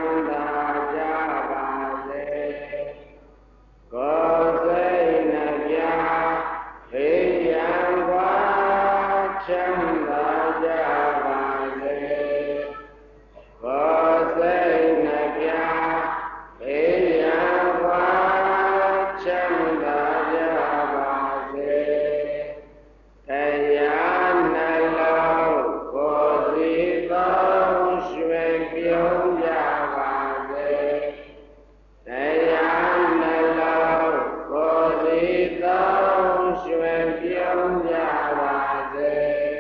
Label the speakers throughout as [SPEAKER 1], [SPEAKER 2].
[SPEAKER 1] မ်းသာကြပါစေကိုယ်စိတ်နှပြဘေးရန်ကွာချမ်းသာကြပါစေကိုယ်စိတ်နှပြဘေးရန်ကွာချမ်းသာကြပါစေတရားနှလုံးကိုယ်စီသောရွှင်ပြုံးကြပါစေတရားနှလုံးကိုယ်စီသောရွှင်ပြုံးကြပါစေ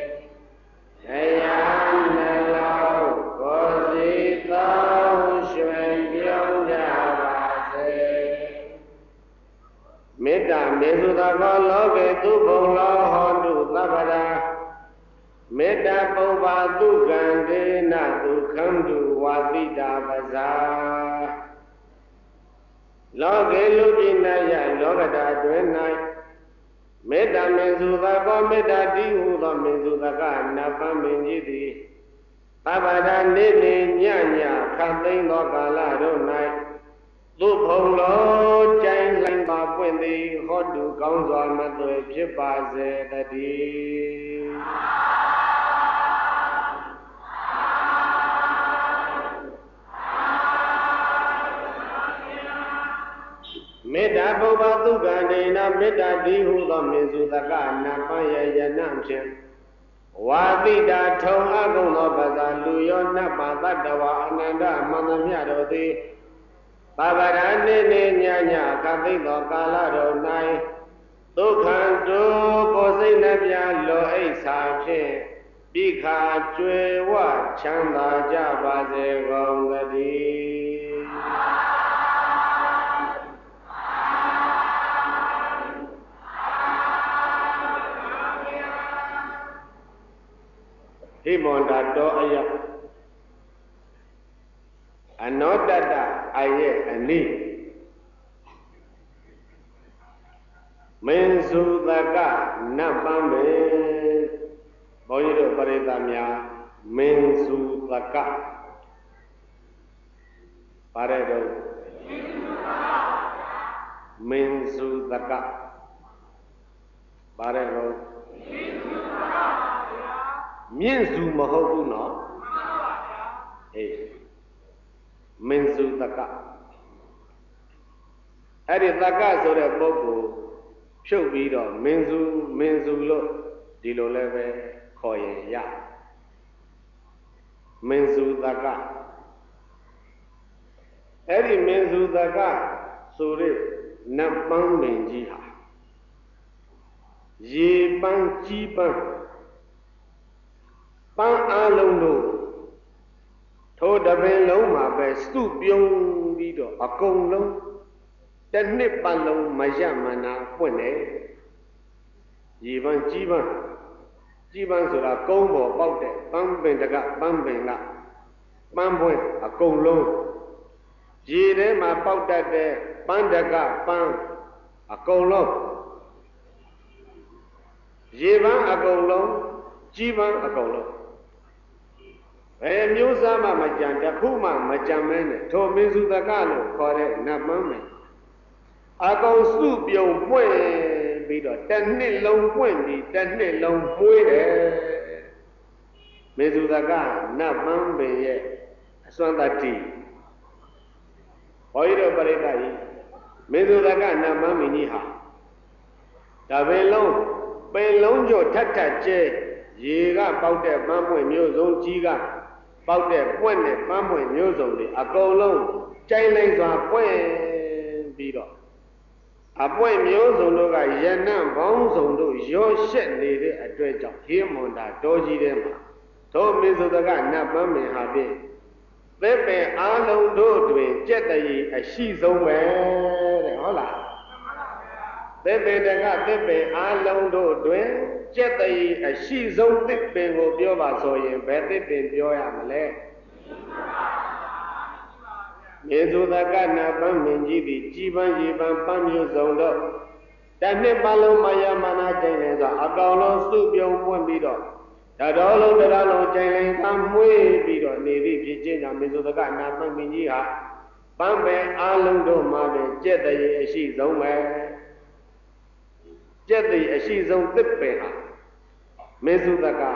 [SPEAKER 1] တရားနှလုံးကိုယ်စီသောရွှင်ပြုံးကြပါစေမေတ္တာမေသုတကောလောကေသူဘုံလောဟောတုသဗ္ဗရာမေတ္တာပုဗ္ဗသုကံဒေနဒုက္ခံတုဝါတိတာပဇာလောကေလူပြည်၌လောကဓာတွင်၌မေတ္တာမေသုတကောမေတ္တာတိဟုသောမေသုတကနတ်ပန်းပင်ကြီးသည်သဗ္ဗရာနေနေညညခတ်သိမ်းသောကာလတို့၌သူဘုံလောကြိုင်လှိုင်းပါပွင့်သည်ဟောတုကောင်းစွာမသွေဖြစ်ပါစေတည်းမေတ္တာပုဗ္ဗသုကံဒေနမေတ္တာတိဟုသောမေသုတကနတ်ပန်းရဲ့ယနံဖြင့်ဝါတိတာထုံအကုန်သောပဇာလူရောနတ်ပါတတ္တဝါအနန္တမန္တမြတို့သည်သဗ္ဗရာနေနေညညခတ်သိမ်းသောကာလတို့၌ဒုက္ခတုကိုယ်စိတ်နှပြလောအိဋ္ဌာဖြင့်ပိခာကျွေဝချမ်းသာကြပါစေကုန်သတည်းဟိမန္တာတောအယအနောတတအယေအနိမင်းစုတကနတ်ပန်းပေဘုန်းကြီးတို့ပရိသတ်များမင်းစုတကပါတယ်တော့မင်းစုတကပါတယ်တော့မြင့်စုမဟုတ်ဘူးနော်အေးမင်းစုတကအဲ့ဒီတကဆိုတဲ့ပုဂ္ဂိုလ်ဖြုတ်ပြီးတော့မင်းစုလို့ဒီလိုလည်းပဲခေါ်ရင်ရမင်းစုတကအဲ့ဒီမင်းစုတကဆိုတဲ့နတ်ပန်းပင်ကြီးဟာရေပန်းကြီးပန်းပန်းအလုံးတို့ထိုတပင်လုံးမှာပဲစုပြုံးပြီးတော့အကုန်လုံးတစ်နှစ်ပတ်လုံးမရမနာပွင့်တယ်ရေပန်းကြီးပန်းဆိုတာကုန်းပေါ်ပေါက်တဲ့ပန်းပင်တကပန်းပင်ကပန်းပွင့်အကုန်လုံးရေထဲမှာပေါက်တတ်တဲ့ပန်းတကပန်းအကုန်လုံးရေပန်းအကုန်လုံးကြီးပန်းအကုန်လုံးဘယ်မျိုးစားမှမကြံတခုမှမကြံမဲနဲ့ထိုမင်းစုတကလို့ခေါ်တဲ့နတ်ပန်းမယ်အကောင်စုပြုံပွင့်ပြီးတော့တစ်နှစ်လုံးပွင့်ပြီးတစ်နှစ်လုံးမွေးတယ်မင်းစုတကနတ်ပန်းပင်ရဲ့အစွမ်းတတိဘောရီတို့ပရိသတ်ကြီးမင်းစုတကနတ်ပန်းမင်းကြီးဟာဒါပင်လုံးကျော်ထပ်ကျဲရေကပေါက်တဲ့ပန်းပွင့်မျိုးစုံကြီးကပေါက်တဲ့ပွင့်တဲ့ပန်းပွင့်မျိုးစုံတွေအကုန်လုံးကြိုင်လိုက်စွာပွင့်ပြီးတော့အပွင့်မျိုးစုံတို့ကယနံပေါင်းစုံတို့ရောရှက်နေတဲ့အတွက်ကြောင့်ဟိမန္တာတောကြီးထဲမှာထိုမင်းစုတကနတ်ပန်းမင်ဟာဖြင့်သစ်ပင်အားလုံးတို့တွင်ကြက်တည်းအရှိဆုံးပဲတဲ့ဟုတ်လားသစ်ပင်တကသစ်ပင်အားလုံးတို့တွင်ကြက်တည်းအရှိဆုံးသစ်ပင်ကိုပြောပါဆိုရင်ဘယ်သစ်ပင်ပြောရမလဲမြေသူတကနတ်ပန်းမင်းကြီးသည်ကြီးပန်းရေပန်းပန်းမျိုးစုံတော့တစ်နှစ်ပတ်လုံးမယမနာကျိန်နေဆိုအကောင်လုံးစုပြုံပွင့်ပြီးတော့ဒါတော်လုံးတရားလုံးကြိုင်လိုင်သာမွေးပြီးတော့နေသည့်ဖြစ်ခြင်းကြောင့်မေဇုတကနာမမင်းကြီးဟာပန်းပင်အားလုံးတို့မှာပင်ကျက်တရေအရှိဆုံးပဲကျက်တရေအရှိဆုံးသစ်ပင်ဟာမေဇုတက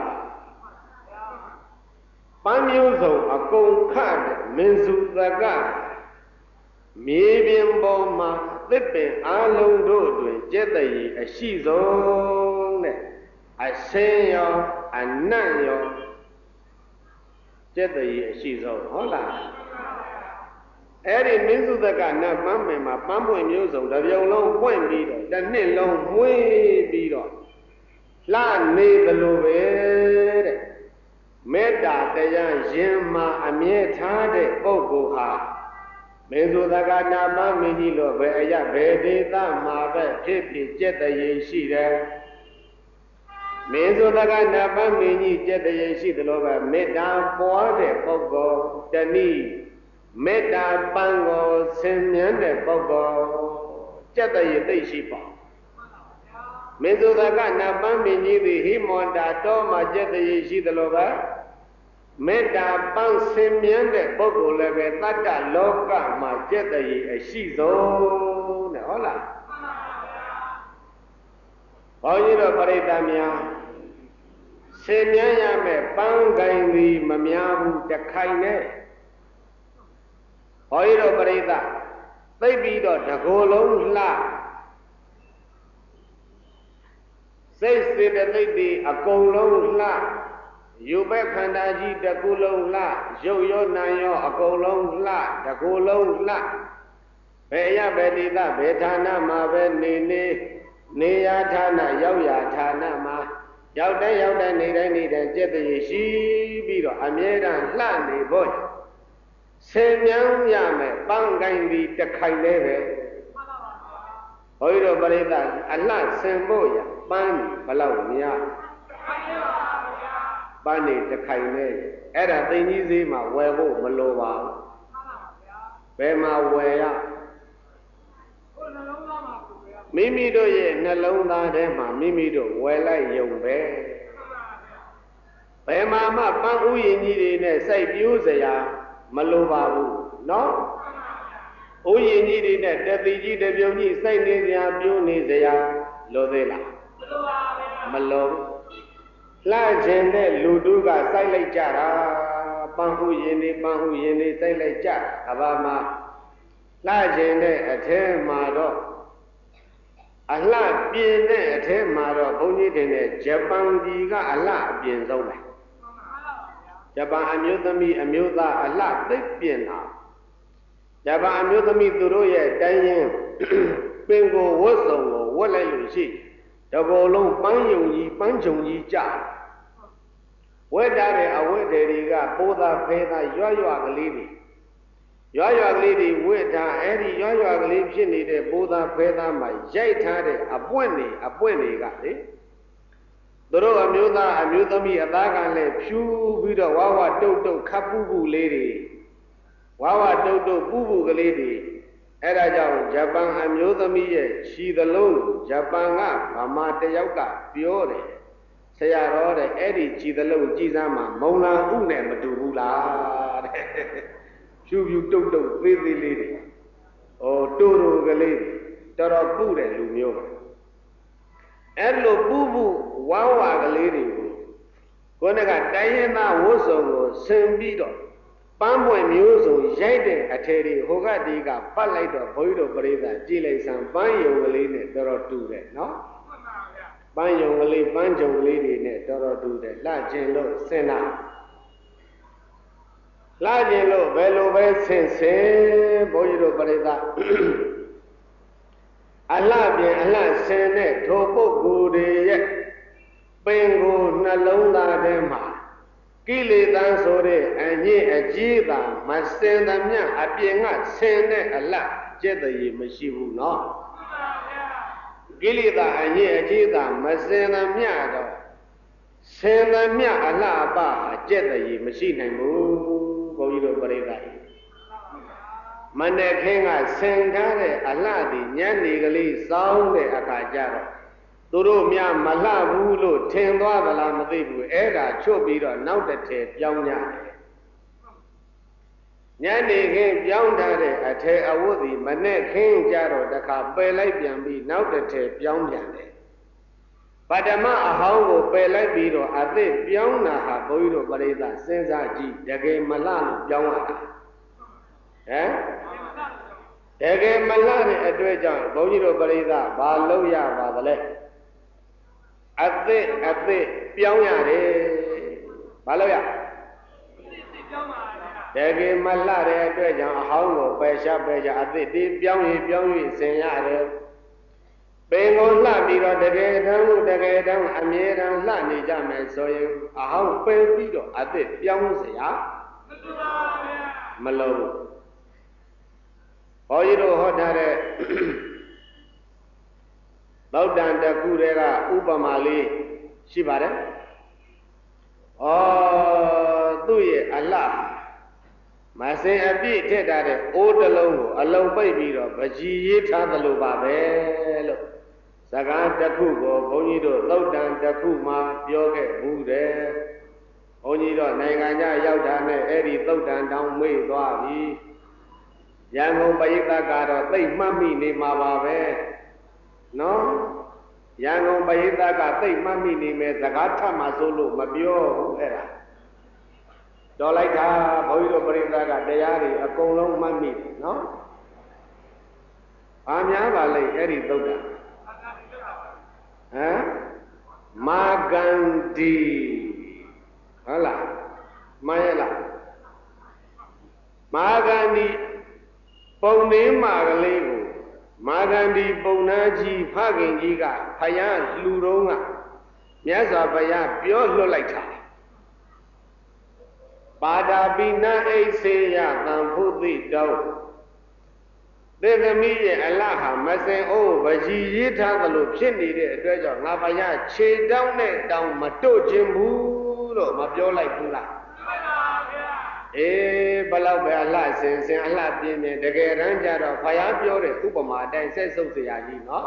[SPEAKER 1] ပန်းမျိုးစုံအကုန်ခတဲ့မေဇုတကမြေပြင်ပေါ်မှာသစ်ပင်အားလုံးတို့တွင်ကျက်တရေအရှိဆုံးတဲ့အဆင်းရောအနတ်ရောကျက်တရေအရှိဆုံးဟုတ်လားအဲ့ဒီမင်းစုတကနတ်ပန်းပင်မှာပန်းပွင့်မျိုးစုံတစ်ပြုံလုံးပွင့်ပြီးတော့တစ်နှစ်လုံးမွေးပြီးတော့လှနေသလိုပဲတဲ့မေတ္တာတရားရင်မှာအမြဲထားတဲ့ပုဂ္ဂိုလ်ဟာမေဇုတကနာမမင်းကြီးလို့ပဲအရဘယ်ဒေသမှာပဲဖြစ်ဖြစ်ကျက်တရေရှိတယ်မေဇုတကနာမမင်းကြီးကျက်တရေရှိသလိုပဲမေတ္တာပွားတဲ့ပုဂ္ဂိုလ်တဏိမေတ္တာပန်းကိုဆင်မြန်းတဲ့ပုဂ္ဂိုလ်ကျက်တရေသိရှိပါမေဇုတကနာပန်းမင်းကြီးသည်ဟိမွန်တာတော်မှာကျက်တရေရှိသလိုပဲမေတ္တာပန်းဆင်မြန်းတဲ့ပုဂ္ဂိုလ်လည်းပဲတတ္တလောကမှာကျက်တရေအရှိဆုံးတဲ့ဟုတ်လားဘုန်းကြီးတို့ပရိသတ်များဆင်မြန်းရမယ်ပန်းကိုင်သည်မများဘူးတခိုင်နဲ့ဘုန်းကြီးတို့ပရိသတ်သိပြီးတော့တကိုယ်လုံးလှစိတ်စေတသိက်တွေအကုန်လုံးလှယူပဲခန္ဓာကြီးတစ်ခုလုံးလှရုပ်ရောနာရောအကုန်လုံးလှတကိုယ်လုံးလှဘယ်ရဘယ်ဒေသဘယ်ဌာနမှာပဲနေရာဌာနရောက်ရာဌာနမှာရောက်တိုင်းနေတိုင်းကျက်တရေရှိပြီးတော့အမြဲတမ်းလှနေဖို့ဆင်မြန်းရမယ်ပန်းကိုင်းပြီးတခိုင်လေးပဲဘုန်းကြီးတို့ပရိသတ်အလှဆင်ဖို့ရပန်းဘလောက်များပန်းနေတခိုင်လေးအဲ့ဒါသိင်ကြီးဈေးမှာဝယ်ဖို့မလိုပါဘူးဘယ်မှာဝယ်ရမိမိတို့ရဲ့နှလုံးသားထဲမှာမိမိတို့ဝယ်လိုက်ယုံပဲဘယ်မှာမှပန်းဥယျာဉ်ကြီးတွေနဲ့စိုက်ပျိုးစရာမလိုပါဘူးနော်ဥယျာဉ်ကြီးတွေနဲ့တပီကြီးတပြုံကြီးစိုက်နေစရာပြိုးနေစရာလိုသေးလားမလိုလှခြင်းတဲ့လူတို့ကစိုက်လိုက်ကြတာပန်းဥယျာဉ်တွေစိုက်လိုက်ကြအဘာမှာလှခြင်းတဲ့အထဲမှာတော့အလှပြင်းတဲ့အထဲမှာတော့ဘုန်းကြီးတင်တဲ့ဂျပန်ပြည်ကအလှအပြင်းဆုံးပဲဂျပန်အမျိုးသမီးအမျိုးသားအလှသိပ်ပြင်းတာဂျပန်အမျိုးသမီးသူတို့ရဲ့တိုင်းရင်ပင်ကိုဝတ်စုံကိုဝတ်လိုက်လို့ရှိတဘောလုံးပန်းယုံကြီးပန်းချုံကြီးကြဝတ်ထားတဲ့အဝတ်တွေကပိုးသားဖဲသားရွကလေးတွေရွကလေးတွေဝတ်ထားအဲ့ဒီရွကလေးဖြစ်နေတဲ့ပိုးသားဖဲသားမှာရိုက်ထားတဲ့အပွင့်တွေကလေသူတို့အမျိုးသားအမျိုးသမီးအသားကလည်းဖြူပြီးတော့ဝါတုတ်ခပ်ပူလေးတွေဝါတုတ်ပူကလေးတွေအဲ့ဒါကြောင့်ဂျပန်အမျိုးသမီးရဲ့ခြီသလုံးဂျပန်ကဗမာတယောက်ကပြောတယ်ဆရာတော်တဲ့အဲ့ဒီခြီသလုံးကြည်စမ်းမှာမုံလာဥနဲ့မတူဘူးလားတဲ့ဖြူတုတ်သေးလေးတွေတိုကလေးတော်တော်ပူတဲ့လူမျိုးပဲအဲ့လိုပူဝါကလေးတွေကိုကိုယ်ကတိုင်းရင်းသားဝတ်စုံကိုဆင်ပြီးတော့ပန်းပွင့်မျိုးစုံရိုက်တဲ့အထည်တွေဟိုကဒီကပတ်လိုက်တော့ဘုန်းကြီးတို့ပရိသတ်ကြည်လိုက်စမ်းပန်းယုံကလေးနဲ့တော်တော်တူတယ်နော်ပန်းယုံကလေးပန်းကြုံကလေးတွေနဲ့တော်တော်တူတယ်လှကျင်လို့ဆင်တာလှကျင်လို့ဘယ်လိုပဲဆင်ဘုန်းကြီးတို့ပရိသတ်အလှပြင်အလှဆင်တဲ့ထိုပုဂ္ဂိုလ်တွေရဲ့ပင်ကိုနှလုံးသားထဲမှာကိလေသာဆိုတဲ့အညစ်အကြေးသာမစင်သမျှအပြင်ကဆင်တဲ့အလှကျက်တရေမရှိဘူးနော်ကိလေသာအညစ်အကြေးသာမစင်သမျှတော့ဆင်သမျှအလှအပကျက်တရေမရှိနိုင်ဘူးဘုန်းကြီးတို့ပရိသတ်မနေ့ခင်းကဆင်ထားတဲ့အလှဒီညနေကလေးစောင်းတဲ့အခါကျတော့သူတို့များမလှဘူးလို့ထင်သွားသလားမသိဘူးအဲ့ဒါချွတ်ပြီးတော့နောက်တစ်ထည်ပြောင်းကြတယ်ညနေခင်းပြောင်းထားတဲ့အထည်အဝတ်ဒီမနဲ့ခင်းကြတော့တခါပယ်လိုက်ပြန်ပြီးနောက်တစ်ထည်ပြောင်းပြန်တယ်ပထမအဟောင်းကိုပယ်လိုက်ပြီးတော့အသစ်ပြောင်းတာဟာဘုန်းကြီးတို့ပရိသတ်စဉ်းစားကြည့်တကယ်မလှလို့ပြောင်းရတာဟမ်တကယ်မလှတဲ့အတွက်ကြောင့်ဘုန်းကြီးတို့ပရိသတ်ဘာလုပ်ရပါသလဲအသစ်ပြောင်းရတယ်ဘာလို့ရတကယ်မလှတဲ့အတွက်ကြောင့်အဟောင်းကိုပယ်ရှားအသစ်ဒီပြောင်းရင်ဆင်ရတယ်ပင်ကိုလှပြီးတော့တကယ်တမ်းအမြဲတမ်းလှနေကြမယ်ဆိုရင်အဟောင်းပယ်ပြီးတော့အသစ်ပြောင်းစရာမလိုဘူးဘုန်းကြီးတို့ဟောထားတဲ့သောတန်တခုတည်းကဥပမာလေးရှိပါတယ်။သူ့ရဲ့အလှမစင်အပြည့်ထည့်ထားတဲ့အိုးတစ်လုံးကိုအလုံးပိတ်ပြီးတော့ပကြီးရေးထားသလိုပါပဲလို့စကားတစ်ခုကိုဘုန်းကြီးတို့သောတန်တစ်ခုမှပြောခဲ့ဘူးတယ်။ဘုန်းကြီးတို့နိုင်ငံခြားရောက်တာနဲ့အဲ့ဒီသောတန်တောင်မေ့သွားပြီ။ရန်ကုန်ပရိသတ်ကတော့သိမှတ်မိနေမှာပါပဲ။နော်ရန်ကုန်ပရိသတ်ကသိမှတ်မိနေမယ်စကားထပ်မှဆိုလို့မပြောဘူးအဲ့ဒါတော်လိုက်တာဘုန်းကြီးတို့ပရိသတ်ကတရားတွေအကုန်လုံးမှတ်မိတယ်နော်ဘာများပါလဲအဲ့ဒီသုတ်တာဟမ်မာဂန္ဒီဟုတ်လားမှန်ရဲ့လားမာဂန္ဒီပုံနေမာကလေးကိုမာဂန္ဒီပုံနာကြီးဖခင်ကြီးကဖယားလှူတော့ကမြတ်စွာဘုရားပြောလွှတ်လိုက်တာပါဒာပိနအိစေယသံဖုတိတောသေသမီးရဲ့အလဟာမစင်အိုးပကြီးရေးထားသလိုဖြစ်နေတဲ့အတွက်ကြောင့်ငါဘုရားခြေတောင်းနဲ့တောင်းမတို့ခြင်းဘူးလို့မပြောလိုက်ဘူးလားဘလောက်ပဲအလှစင်အလှပြင်းနေတကယ်တမ်းကျတော့ဘုရားပြောတဲ့ဥပမာအတိုင်းဆက်စုပ်เสียကြီးနော်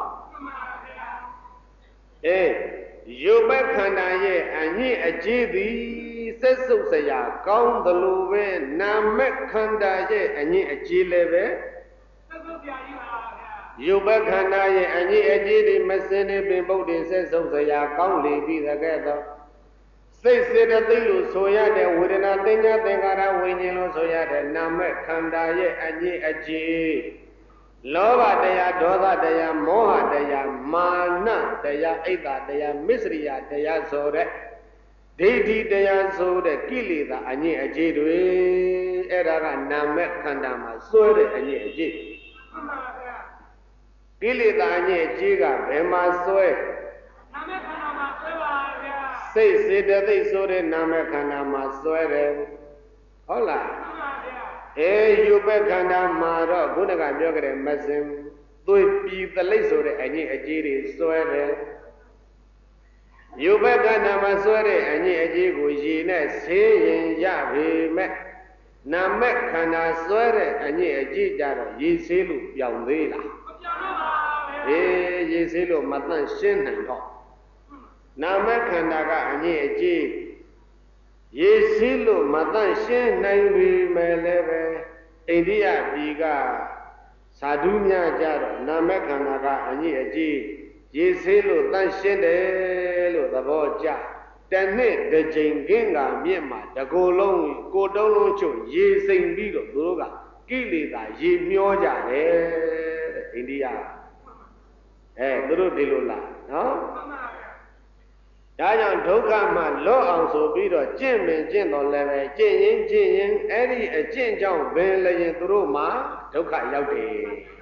[SPEAKER 1] ရုပ်ဘက်ခန္ဓာရဲ့အညစ်အကြေးသည်ဆက်စုပ်เสียကောင်းသလိုပဲနာမက်ခန္ဓာရဲ့အညစ်အကြေးလည်းပဲဆက်စုပ်เสียကြီးပါဗျာရုပ်ဘက်ခန္ဓာရဲ့အညစ်အကြေးတွေမစင်နေပင်ပုတ်တွေဆက်စုပ်เสียကောင်းလေပြီးတဲ့ကဲ့သို့စိတ်စေတသိက်လို့ဆိုရတဲ့ဝေဒနာသင်္ညာသင်္ခါရဝိညာဉ်လို့ဆိုရတဲ့နာမခန္ဓာရဲ့အညစ်အကြေးလောဘတရားဒေါသတရားမောဟတရားမာနတရားအိတ်တာတရားမစ္စရိယတရားဆိုတဲ့ဒိဋ္ဌိတရားဆိုတဲ့ကိလေသာအညစ်အကြေးတွေအဲ့ဒါကနာမခန္ဓာမှာစွဲတဲ့အညစ်အကြေးမှန်ပါဗျာကိလေသာအညစ်အကြေးကဘယ်မှာစွဲနာမခန္ဓာမှာစွဲပါဗျာစိတ်စေတသိက်ဆိုတဲ့နာမခန္ဓာမှာစွဲတယ်ဟုတ်လားမှန်ပါဗျာယူပခန္ဓာမှာတော့ခုနကပြောကြတဲ့မစင်သွေးပြည်သလိပ်ဆိုတဲ့အညစ်အကြေးတွေစွဲတယ်ယူပခန္ဓာမှာစွဲတဲ့အညစ်အကြေးကိုရေနဲ့ဆေးရင်ရပေမဲ့နာမခန္ဓာစွဲတဲ့အညစ်အကြေးကြတော့ရေဆေးလို့ပြောင်းသေးလားမပြောင်းတော့ပါဘူးရေဆေးလို့မသန့်ရှင်းနိုင်တော့နာမခန္ဓာကအညစ်အကြေးရေစီးလို့မတန့်ရှင်းနိုင်ပြီမဲ့လည်းပဲအိန္ဒိယပြည်ကသာဓုများကြတော့နာမခန္ဓာကအညစ်အကြေးရေစီးလို့တန့်ရှင်းတယ်လို့သဘောကျတနှစ်တစ်ကြိမ်ခင်းကမြင့်မှာတကိုယ်လုံးကိုတုံးလုံးချုပ်ရေစိမ်ပြီးတော့သူတို့ကကိလေသာရေမျောကြတယ်တဲ့အိန္ဒိယသူတို့ဒီလိုလားနော်ဒါကြောင့်ဒုက္ခမှလော့အောင်ဆိုပြီးတော့ကျင့်တော်လည်းပဲကျင့်ရင်အဲ့ဒီအကျင့်ကြောင့်ဘယ်လည်းရင်သူတို့မှဒုက္ခရောက်တယ်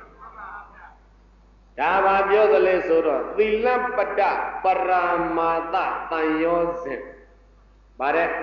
[SPEAKER 1] ဒါပါပြောသလဲဆိုတော့သီလပတ္တပရာမာသတန်ရောစဉ်ဗါတဲ့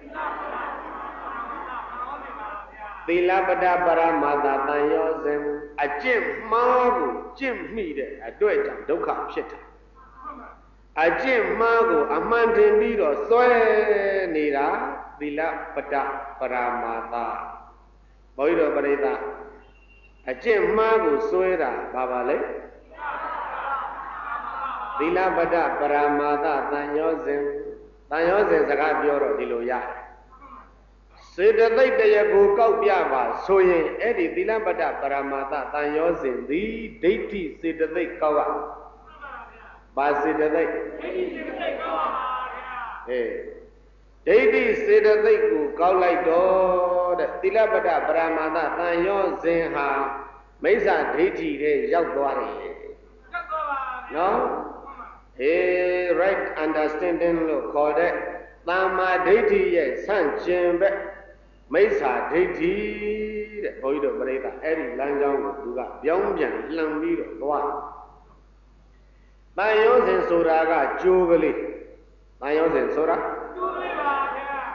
[SPEAKER 1] သီလပတ္တပရာမာသတန်ရောစဉ်အကျင့်မှားကိုကျင့်မိတဲ့အတွက်ကြောင့်ဒုက္ခဖြစ်တာအကျင့်မှားကိုအမှန်တင်ပြီးတော့စွဲနေတာသီလပတ္တပရာမာသဘုန်းကြီးတို့ပရိသတ်အကျင့်မှားကိုစွဲတာဘာပါလဲသီလပတ္တပရမာသတန်ရောစဉ်စကားပြောတော့ဒီလိုရတယ်စေတသိက်တရကိုကောက်ပြပါဆိုရင်အဲ့ဒီသီလပတ္တပရမာသတန်ရောစဉ်သည်ဒိဋ္ဌိစေတသိက်ကောက်ရပါစေတသိက်ဒိဋ္ဌိစေတသိက်ကောက်ပါဗျာဒိဋ္ဌိစေတသိက်ကိုကောက်လိုက်တော့တဲ့သီလပတ္တပရမာသတန်ရောစဉ်ဟာမိစ္ဆာဒိဋ္ဌိတွေရောက်သွားတယ်ရောက်သွားပါနော် right understanding လို့ခေါ်တဲ့သမ္မာဒိဋ္ဌိရဲ့ဆန့်ကျင်ဘက်မိစ္ဆာဒိဋ္ဌိတဲ့ဘုန်းကြီးတို့ပြိဿအဲ့ဒီလမ်းကြောင်းကိုသူကပြောင်းပြန်လှန်ပြီးတော့သွားတန်ရောစဉ်ဆိုတာကကြိုးကလေးတန်ရောစဉ်ဆိုတာကြိုးလေးပါဗျာ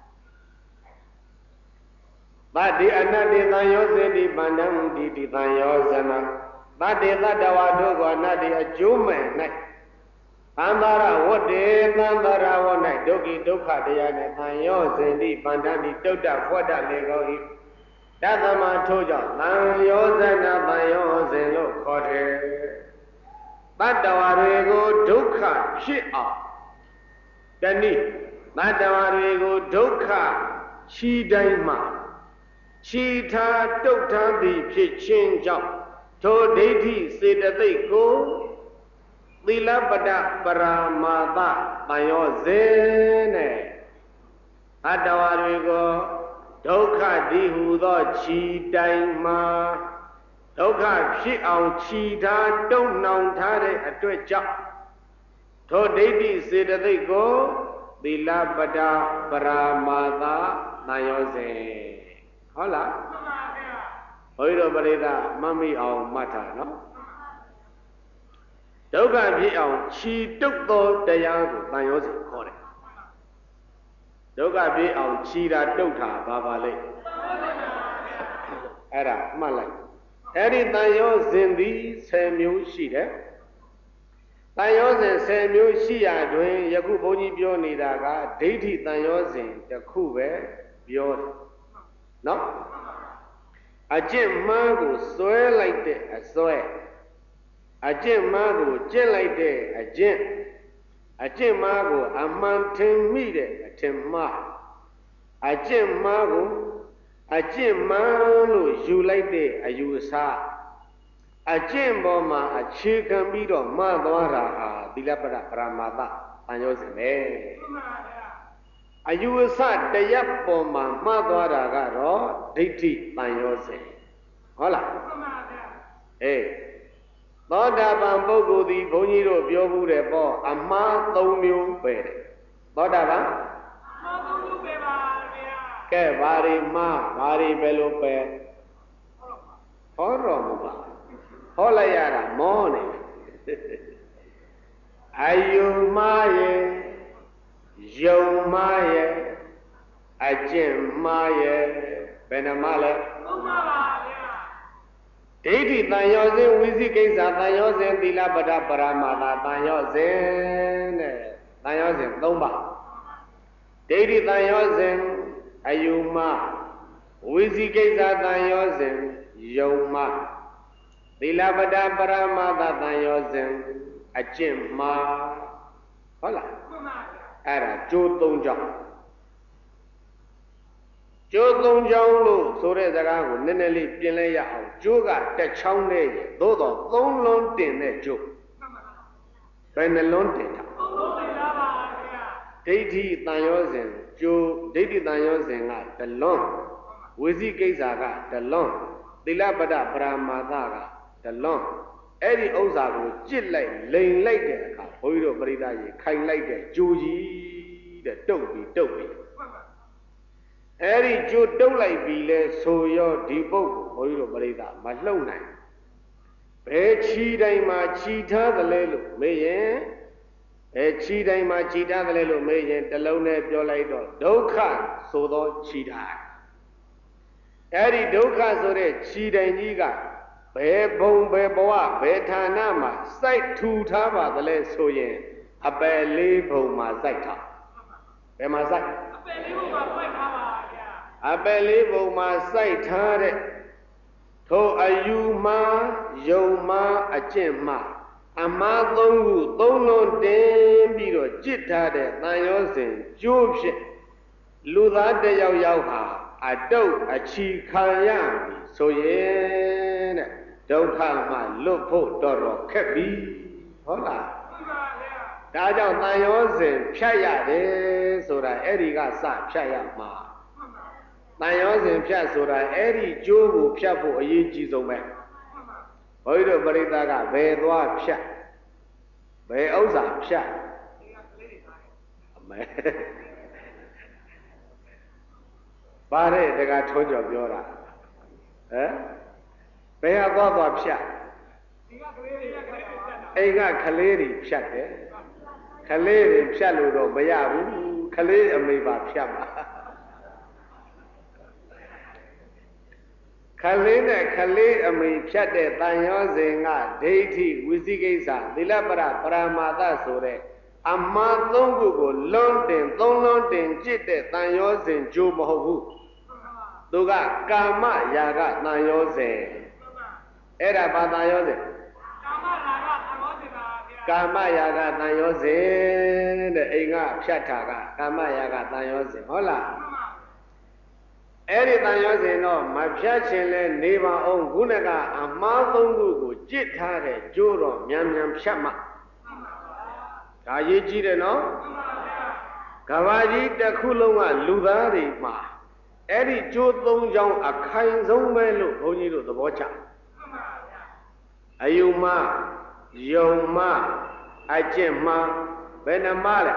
[SPEAKER 1] သတ္တိအနတ္တိတန်ရောစဉ်ဒီပန္နံဒီတန်ရောဇနသတ္တိသတ္တဝါတို့ကအနတ္တိအကျိုးမဲ့၌သံသာရဝတ္တေသံသာရဝ၌ဒုက္ခိဒုက္ခတရားနဲ့သံယောဇင်တိပန္တတိတုတ်တဖွတ်တလေကောဤတသမထို့ကြောင့်သံယောဇနာသံယောဇင်လို့ခေါ်တယ်တတ္တဝါတွေကိုဒုက္ခဖြစ်အောင်တနည်းတတ္တဝါတွေကိုဒုက္ခချီတိုင်းမှာချီထားတုတ်ထားသည်ဖြစ်ခြင်းကြောင့်ထိုဒိဋ္ဌိစေတသိက်ကိုသီလပတ္တပရမာသတန်ရောစဉ်နဲ့အတ္တဝါတွေကိုဒုက္ခဒီဟုသောခြီတိုင်မှာဒုက္ခဖြစ်အောင်ခြီထားတုံ့နှောင်ထားတဲ့အတွက်ကြောင့်ထိုဒိဋ္ဌိစေတသိက်ကိုသီလပတ္တပရမာသတန်ရောစဉ်ဟုတ်လားမှန်ပါဗျာဘုရားပရိသတ်မမိအောင်မှတ်ထားနော်ဒုက္ခဖြစ်အောင်ခြီတုတ်သောတရားကိုတန်ရောစဉ်ခေါ်တယ်ဒုက္ခဖြစ်အောင်ခြီတာတုတ်တာဘာပါလဲအဲ့ဒါမှတ်လိုက်အဲ့ဒီတန်ရောစဉ်သည်10မျိုးရှိတယ်တန်ရောစဉ်10မျိုးရှိရာတွင်ယခုဘုန်းကြီးပြောနေတာကဒိဋ္ဌိတန်ရောစဉ်တစ်ခုပဲပြောတယ်နော်အကျင့်မှန်းကိုစွဲလိုက်တဲ့အစွဲအကျင့်မှားကိုကျင့်လိုက်တဲ့အကျင့်မှားကိုအမှန်ထင်မိတဲ့အထင်မှားအကျင့်မှားကိုအကျင့်မှားလို့ယူလိုက်တဲ့အယူအဆအကျင့်ပေါ်မှာအခြေခံပြီးတော့မှားသွားတာဟာသီလပတ္တပရမာသတန်ရောစဉ်ပဲအယူအဆတရက်ပေါ်မှာမှားသွားတာကတော့ဒိဋ္ဌိတန်ရောစဉ်ဟုတ်လားအေးသောတာပန်ပုဂ္ဂိုလ်သည်ဘုန်းကြီးတို့ပြောဘူးတယ်ပေါ့အမှား3မျိုးပဲတဲ့သောတာပန်အမှား3မျိုးပဲပါဗျာကဲဘာတွေမှားဘာတွေပဲလို့ပဲဟောတော်မူပါဟောလိုက်ရတာမောနေအယုမှားရဲ့ယုံမှားရဲ့အကျင့်မှားရဲ့ဘယ်နှမှားလဲ3မှားပါဗျာဒိဋ္ဌိတန်ရောစဉ်ဝိသိကိစ္စတန်ရောစဉ်သီလပတ္တပရမာသတန်ရောစဉ်တဲ့တန်ရောစဉ်3ပါးဒိဋ္ဌိတန်ရောစဉ်အယုမဝိသိကိစ္စတန်ရောစဉ်ယုံမသီလပတ္တပရမာသတန်ရောစဉ်အကျင့်မှာဟုတ်လားမှန်ပါဗျာအဲ့ဒါကျိုး3ကြောင့်ကျိုး3ချောင်းလို့ဆိုတဲ့စကားကိုနည်းနည်းလေးပြင်လဲရအောင်ကျိုးကတစ်ချောင်းနဲ့သို့တော့3လုံးတင်တဲ့ကျိုးဘယ်နှလုံးတင်တာ3လုံးတင်တာပါဗျာဒိဋ္ဌိတန်ရောစဉ်ကျိုးဒိဋ္ဌိတန်ရောစဉ်ကတစ်လုံးဝိသိကိစ္စကတစ်လုံးသီလပတ္တပရမာသကတစ်လုံးအဲ့ဒီဥစ္စာကိုကြစ်လိုက်လိန်လိုက်တဲ့အခါဘုန်းကြီးတို့ပရိသတ်ကြီးခိုင်လိုက်တဲ့ကျိုးကြီးတဲ့တုတ်ပြီးအဲ့ဒီကျိုးတုတ်လိုက်ပြီလဲဆိုရောဒီပုဂ္ဂိုလ်ဘုန်းကြီးတို့ပရိသတ်မလှုပ်နိုင်ဘယ်ခြီတိုင်းမှာခြီထားသလဲလို့မေးရင်ဘယ်ခြီတိုင်းမှာခြီထားသလဲလို့မေးရင်တစ်လုံးနဲ့ပြောလိုက်တော့ဒုက္ခဆိုသောခြီတိုင်းအဲ့ဒီဒုက္ခဆိုတဲ့ခြီတိုင်းကြီးကဘယ်ဘုံဘယ်ဘဝဘယ်ဌာနမှာစိုက်ထူထားပါသလဲဆိုရင်အပယ်လေးဘုံမှာစိုက်ထားဘယ်မှာစိုက်အပယ်လေးဘုံမှာစိုက်ထားပါဗျာအပယ်လေးဘုံမှာစိုက်ထားတဲ့ထိုအယူမှာယုံမှာအကျင့်မှာအမှားသုံးခုသုံးလုံးတင်ပြီးတော့ကြစ်ထားတဲ့တန်ရောစဉ်ကျိုးဖြစ်လူသားတစ်ယောက်ယောက်ဟာအတုတ်အချီခံရပြီဆိုရင်တဲ့ဒုက္ခမှလွတ်ဖို့တော်တော်ခက်ပြီဟုတ်လားဒါကြောင့်တန်ရောစဉ်ဖြတ်ရတယ်ဆိုတာအဲ့ဒီကစဖြတ်ရမှာတန်ရောစဉ်ဖြတ်ဆိုတာအဲ့ဒီကျိုးကိုဖြတ်ဖို့အရေးကြီးဆုံးပဲဘုန်းကြီးတို့ပရိသတ်ကဘယ်သွားဖြတ်ဘယ်ဥစ္စာဖြတ်အမေပါတဲ့တကထုံးကြော်ပြောတာဟမ်ဘယ်ဟာသွားဖြတ်အိမ်ကကလေးတွေဖြတ်တယ်ကလေးတွေဖြတ်လို့တော့မရဘူးကလေးအမေပါဖြတ်ပါခလေးနဲ့ခလေးအမိဖြတ်တဲ့တန်ရောစဉ်ကဒိဋ္ဌိဝိသိကိစ္စသီလပရပရမာသဆိုတဲ့အမှားသုံးခုကိုလွန်တင်သုံးလွန်တင်ကြည့်တဲ့တန်ရောစဉ်ကျိုးမဟုတ်ဘူးသူကကာမရာဂတန်ရောစဉ်အဲ့ဒါဘာတန်ရောစဉ်ကာမရာဂတန်ရောစဉ်တဲ့အိမ်ကဖြတ်တာကကာမရာဂတန်ရောစဉ်ဟုတ်လားအဲ့ဒီတန်ရောစဉ်တော့မဖြတ်ခြင်းလဲနေပါအောင်ခုနကအမှားသုံးခုကိုကြစ်ထားတဲ့ကျိုးတော့မြန်မြန်ဖြတ်မှဒါရေးကြည့်တယ်နော်ကဘာကြီးတစ်ခုလုံးကလူသားတွေမှာအဲ့ဒီကျိုးသုံးချောင်းအခိုင်ဆုံးပဲလို့ဘုန်းကြီးတို့သဘောချအယုမယုံမအကျင့်မဘယ်နှမလဲ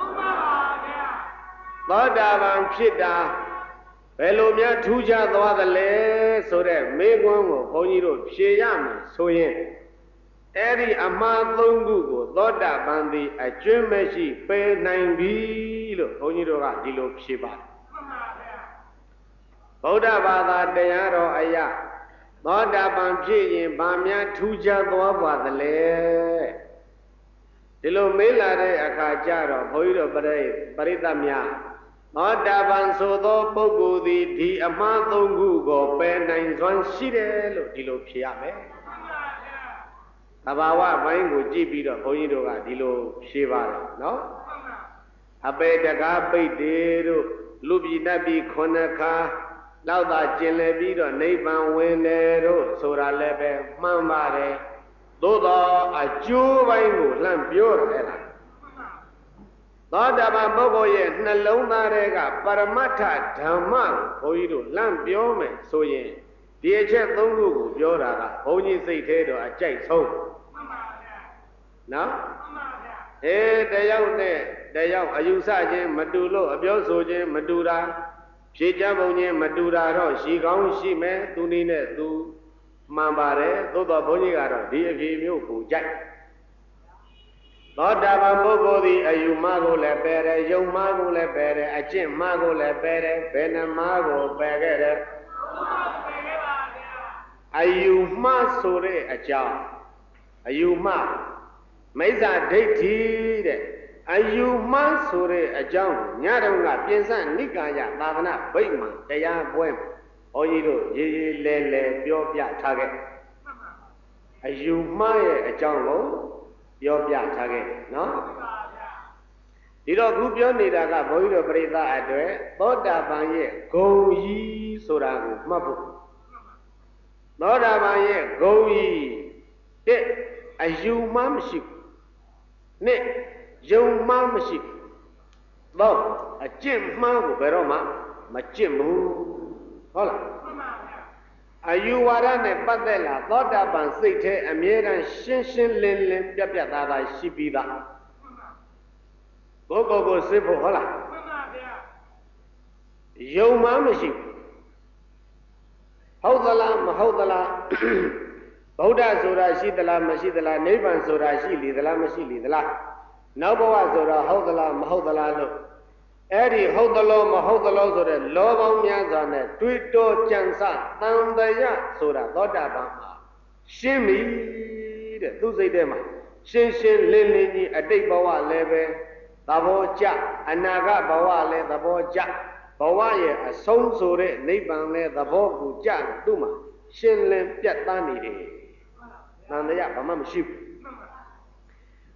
[SPEAKER 1] သောတာပန်ဖြစ်တာဘယ်လိုများထူးခြားသွားသလဲဆိုတဲ့မေးခွန်းကိုဘုန်းကြီးတို့ဖြေရမယ်ဆိုရင်အဲ့ဒီအမှားသုံးခုကိုသောတာပန်သည်အကျွမ်းမရှိပယ်နိုင်ပြီလို့ဘုန်းကြီးတို့ကဒီလိုဖြေပါတယ်ဗုဒ္ဓဘာသာတရားတော်အရာသောတာပန်ဖြစ်ရင်ဗာများထူးခြားသွားပါသလဲဒီလိုမေးလာတဲ့အခါကျတော့ဘုန်းကြီးတို့ပရိသတ်များသောတာပန်ဆိုသောပုဂ္ဂိုလ်သည်ဒီအမှားသုံးခုကိုပယ်နိုင်စွမ်းရှိတယ်လို့ဒီလိုဖြေရမယ်သဘာဝဘိုင်းကိုကြည့်ပြီးတော့ဘုန်းကြီးတို့ကဒီလိုဖြေပါတယ်နော်အပေတကားပိတ်တယ်တို့လူပြည်နတ်ပြည်ခုနှစ်ခါလောက်သာကျင်လည်ပြီးတော့နိဗ္ဗာန်ဝင်တယ်တို့ဆိုတာလည်းပဲမှန်ပါတယ်သို့သောအကျိုးပိုင်းကိုလှမ်းပြောတယ်လားသောတာပန်ပုဂ္ဂိုလ်ရဲ့နှလုံးသားတွေကပရမတ္ထဓမ္မကိုဘုန်းကြီးတို့လှမ်းပြောမယ်ဆိုရင်ဒီအချက်သုံးခုကိုပြောတာကဘုန်းကြီးစိတ်ထဲတော့အကြိုက်ဆုံးမှန်ပါဗျာနော်မှန်ပါဗျာတယောက်နဲ့တယောက်အယူဆခြင်းမတူလို့အပြောဆိုခြင်းမတူတာဖြေကြပုံချင်းမတူတာတော့ရှိကောင်းရှိမယ်သူနည်းနဲ့သူမှန်ပါတယ်သို့တော့ဘုန်းကြီးကတော့ဒီအဖြေမျိုးကိုကြိုက်သောတာပန်ပုဂ္ဂိုလ်သည်အယူမကိုလည်းပယ်တယ်ယုံမကိုလည်းပယ်တယ်အကျင့်မကိုလည်းပယ်တယ်ဘယ်နှမကိုပယ်ခဲ့တယ်အယူမဆိုတဲ့အကြောင်းအယူမမိစ္ဆာဒိဋ္ဌိတဲ့အယူမဆိုတဲ့အကြောင်းညတုန်းကပြင်စနိကာယသာသနာဗိမာန်တရားပွဲဘုန်းကြီးတို့ရေးရေးလဲလဲပြောပြထားခဲ့အယူမရဲ့အကြောင်းကိုပြောပြထားခဲ့နော်ဒီတော့ခုပြောနေတာကဘုန်းကြီးတို့ပရိသတ်အတွက်သောတာပန်ရဲ့ဂုံကြီးဆိုတာကိုမှတ်ဖို့သောတာပန်ရဲ့ဂုံကြီးတဲ့အယူမှမရှိဘူးနှစ်ယုံမှမရှိဘူးသောအကျင့်မှကိုဘယ်တော့မှမကျင့်ဘူးဟုတ်လားအယူဝါဒနဲ့ပတ်သက်လာသောတာပန်စိတ်ထဲအမြဲတမ်းရှင်းရှင်းလင်းလင်းပြတ်ပြတ်သားသားရှိပြီးသားကိုကိုကိုစစ်ဖို့ဟုတ်လားမှန်ပါဗျာယုံမှမရှိဘူးဟုတ်သလားမဟုတ်သလားဗုဒ္ဓဆိုတာရှိသလားမရှိသလားနိဗ္ဗာန်ဆိုတာရှိလေသလားမရှိလေသလားနောက်ဘဝဆိုတာဟုတ်သလားမဟုတ်သလားလို့အဲ့ဒီဟုတ်သလားမဟုတ်သလားဆိုတဲ့လောပေါင်းများစွာနဲ့တွေးတောကြံစတန်တရားဆိုတာသောတာပန်မှာရှင်းပြီတဲ့သူစိတ်ထဲမှာရှင်းရှင်းလင်းလင်းကြီးအတိတ်ဘဝလည်းပဲသဘောကျအနာဂတ်ဘဝလည်းသဘောကျဘဝရဲ့အဆုံးဆိုတဲ့နိဗ္ဗာန်လည်းသဘောကိုကျတယ်သူ့မှာရှင်းလင်းပြတ်သားနေတယ်တန်တရားဘာမှမရှိဘူး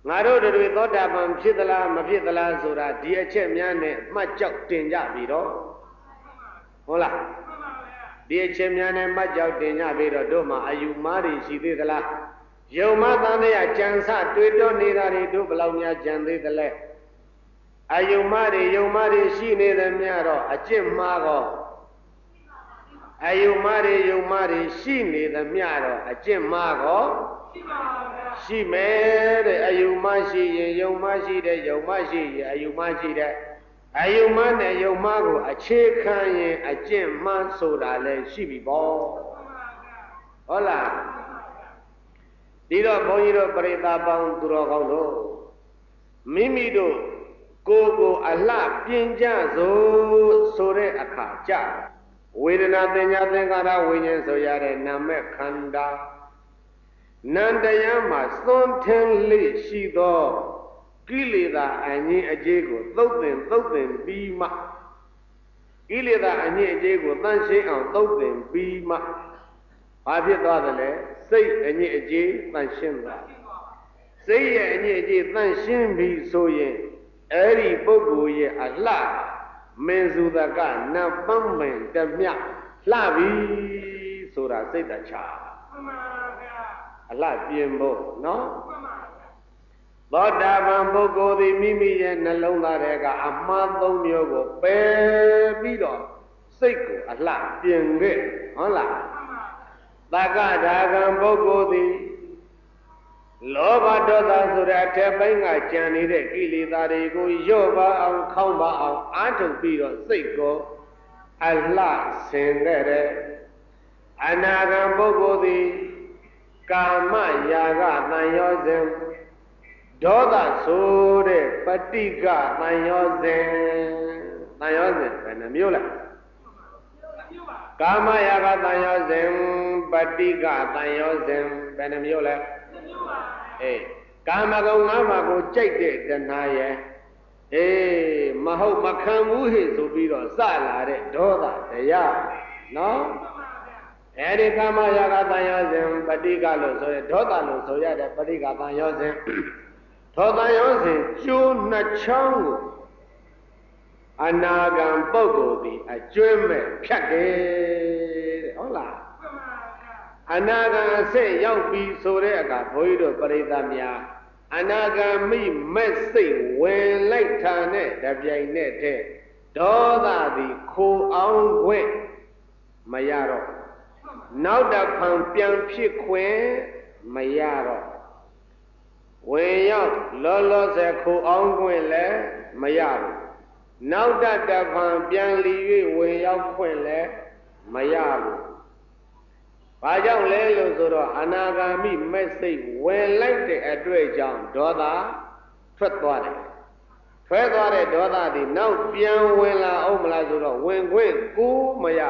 [SPEAKER 1] ငါတို့တွေသောတာပန်ဖြစ်သလားမဖြစ်သလားဆိုတာဒီအချက်များနဲ့မှတ်ကြောက်တင်ကြပြီတော့ဟုတ်လားဒီအချက်များနဲ့မှတ်ကြောက်တင်ကြပြီတော့တို့မှာအယူမားတွေရှိသေးသလားယုံမသံတရားကြံစတွေးတောနေတာတွေတို့ဘယ်လောက်များကြံသေးသလဲအယုံမတွေရှိနေတယ်များတော့အကျင့်မှားတော့အယုံမတွေရှိနေတယ်များတော့အကျင့်မှားတော့ရှိမယ်တဲ့အယုံမရှိရင်ယုံမရှိတဲ့ယုံမရှိရင်အယုံမရှိတဲ့အယုံမနဲ့ယုံမကိုအခြေခံရင်အကျင့်မှန်းဆိုတာလည်းရှိပြီပေါ့ဟုတ်လားဒီတော့ဘုန်းကြီးတို့ပရိသတ်ပေါင်းသူတော်ကောင်းတို့မိမိတို့ကိုအလှပြင်ကြစို့ဆိုတဲ့အခါကြဝေဒနာသင်ညာသင်္ခါရဝိညာဉ်ဆိုရတဲ့နာမခန္ဓာနန္တရားမှာသွန်ထင်းလေးရှိသောကိလေသာအငြိအကျေးကိုသုတ်သင်ပြီးမှကိလေသာအငြိအကျေးကိုတန့်ရှင်းအောင်သုတ်သင်ပြီးမှဘာဖြစ်သွားသလဲစိတ်အငြိအကျေးတန့်ရှင်းသွားစိတ်ရဲ့အငြိအကျေးတန့်ရှင်းပြီဆိုရင်အဲ့ဒီပုဂ္ဂိုလ်ရဲ့အလှမင်းစုတကနတ်ပန်းပင်တမြလှပြီဆိုတာစိတ်တချအလှပြင်ဖို့နော်သောတာပန်ပုဂ္ဂိုလ်သည်မိမိရဲ့နှလုံးသားထဲကအမှားသုံးမျိုးကိုပယ်ပြီးတော့စိတ်ကိုအလှပြင်ခဲ့ဟုတ်လားသက္ကဒါကံပုဂ္ဂိုလ်သည်လောဘဒေါသဆိုတဲ့အထက်ပိုင်းကကြံနေတဲ့ကိလေသာတွေကိုလျော့ပါအောင်ခေါင်းပါအောင်အားထုတ်ပြီးတော့စိတ်ကိုအလှဆင်ခဲ့တဲ့အနာဂံပုဂ္ဂိုလ်သည်ကာမရာဂတန်ရောစဉ်ဒေါသဆိုတဲ့ပဋိကတန်ရောစဉ်ဘယ်နှမျိုးလဲကာမရာဂတန်ရောစဉ်ပဋိကတန်ရောစဉ်ဘယ်နှမျိုးလဲကာမဂုဏ်၅ပါးကိုကြိုက်တဲ့တဏှာရဲ့မဟုတ်မခံဘူးဟိဆိုပြီးတော့စလာတဲ့ဒေါသတရားနော်အဲ့ဒီကာမရာဂတန်ရောစဉ်ပဋိကလို့ဆိုရဒေါသလို့ဆိုရတဲ့ပဋိကတန်ရောစဉ်ဒေါသရောစဉ်ကျိုးနှစ်ချောင်းကိုအနာဂံပုဂ္ဂိုလ်သည်အကျွမ်းမဲ့ဖြတ်တယ်တဲ့ဟုတ်လားအနာဂံအဆက်ရောက်ပြီဆိုတဲ့အခါဘုန်းကြီးတို့ပရိသတ်များအနာဂံမိမဲ့စိတ်ဝင်လိုက်တာနဲ့တပြိုင်နက်တည်းဒေါသသည်ခိုအောင်ခွင့်မရတော့နောက်တစ်ဖန်ပြန်ဖြစ်ခွင့်မရတော့ဝင်ရောက်လောလောဆယ်ခိုအောင်ခွင့်လည်းမရဘူးနောက်တစ်ဖန်ပြန်လီ၍ဝင်ရောက်ခွင့်လည်းမရဘူးဘာကြောင့်လဲလို့ဆိုတော့အနာဂါမိမဲ့စိတ်ဝင်လိုက်တဲ့အတွေ့အကြောင်းဒေါသထွက်သွားတယ်ထွက်သွားတဲ့ဒေါသသည်နောက်ပြန်ဝင်လာအောင်မလားဆိုတော့ဝင်ခွင့်ကိုမရ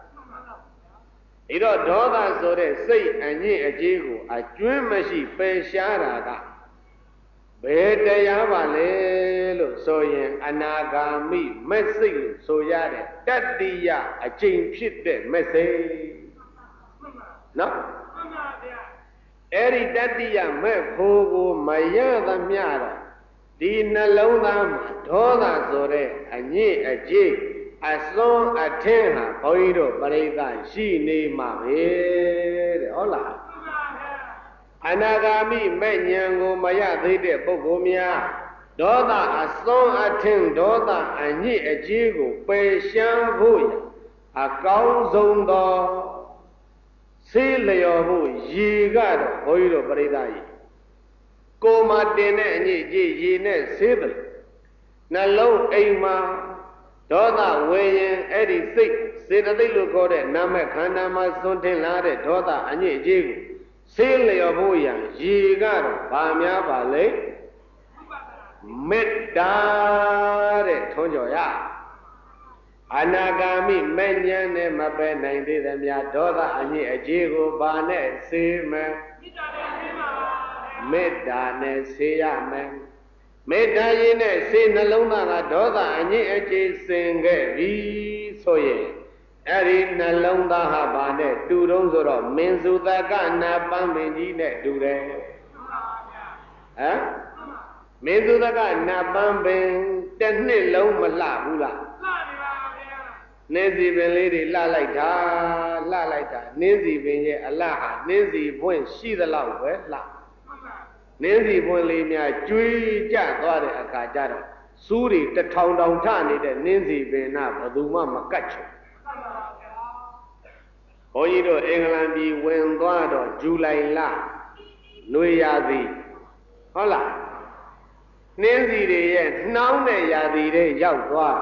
[SPEAKER 1] တော့ဒီတော့ဒေါသဆိုတဲ့စိတ်အငြိအကျေးကိုအကျွမ်းမရှိပယ်ရှားတာကဘယ်တရားပါလဲလို့ဆိုရင်အနာဂါမိမဲ့စိတ်လို့ဆိုရတဲ့တတ္တိယအကျင့်ဖြစ်တဲ့မဲ့စိတ်နော်မှန်ပါဗျာအဲ့ဒီတတ္တိယမဲ့ဖို့ကိုမရသမျှတော့ဒီနှလုံးသားမှာဒေါသဆိုတဲ့အညစ်အကြေးအစွန်းအထင်းဟာဘုန်းကြီးတို့ပရိသတ်ရှိနေမှာပဲတဲ့ဟုတ်လားမှန်ပါဗျာအနာဂါမိမဲ့ဉာဏ်ကိုမရသေးတဲ့ပုဂ္ဂိုလ်များဒေါသအစွန်းအထင်းဒေါသအညစ်အကြေးကိုပယ်ရှင်းဖို့အကောင်းဆုံးသောဆေးလျော်ဖို့ရေကတော့ဘုန်းကြီးတို့ပရိသတ်ကြီးကိုယ်မှာတင်တဲ့အညစ်အကြေးရေနဲ့ဆေးတယ်နှလုံးအိမ်မှာဒေါသဝေရင်အဲ့ဒီစိတ်စေတသိက်လို့ခေါ်တဲ့နာမခန္ဓာမှာသွန်ထင်လာတဲ့ဒေါသအညစ်အကြေးကိုဆေးလျော်ဖို့ရန်ရေကတော့ဘာများပါလဲမေတ္တာတဲ့ထွန်းကြော်ရအနာဂါမိမဲ့ဉာဏ်နဲ့မပယ်နိုင်သေးသမျှဒေါသအညစ်အကြေးကိုဘာနဲ့ဆေးမယ်မေတ္တာနဲ့ဆေးရမယ်မေတ္တာရင်းနဲ့ဆေးနှလုံးသားကဒေါသအညစ်အကြေးစင်ခဲ့ပြီဆိုရင်အဲ့ဒီနှလုံးသားဟာဘာနဲ့တူတုံးဆိုတော့မင်းစုတကနာပန်းမင်းကြီးနဲ့တူတယ်ဟမ်မေသုဒကနတ်ပန်းပင်တစ်နှစ်လုံးမလှဘူးလားလှပါဗျာနှင်းစီပင်လေးတွေလှလိုက်တာနှင်းစီပင်ရဲ့အလှဟာနှင်းစီပွင့်ရှိသလောက်ပဲလှနှင်းစီပွင့်လေးများကျွေးကြသွားတဲ့အခါကျတော့စူးတွေတထောင်ထောင်ထနေတဲ့နှင်းစီပင်နာဘယ်သူမှမကတ်ချင်ဘုန်းကြီးတို့အင်္ဂလန်ပြည်ဝင်သွားတော့ဇူလိုင်လနွေရာသီဟုတ်လားနှင်းစီတွေရဲ့နှောင်းတဲ့ရာသီတွေရောက်သွား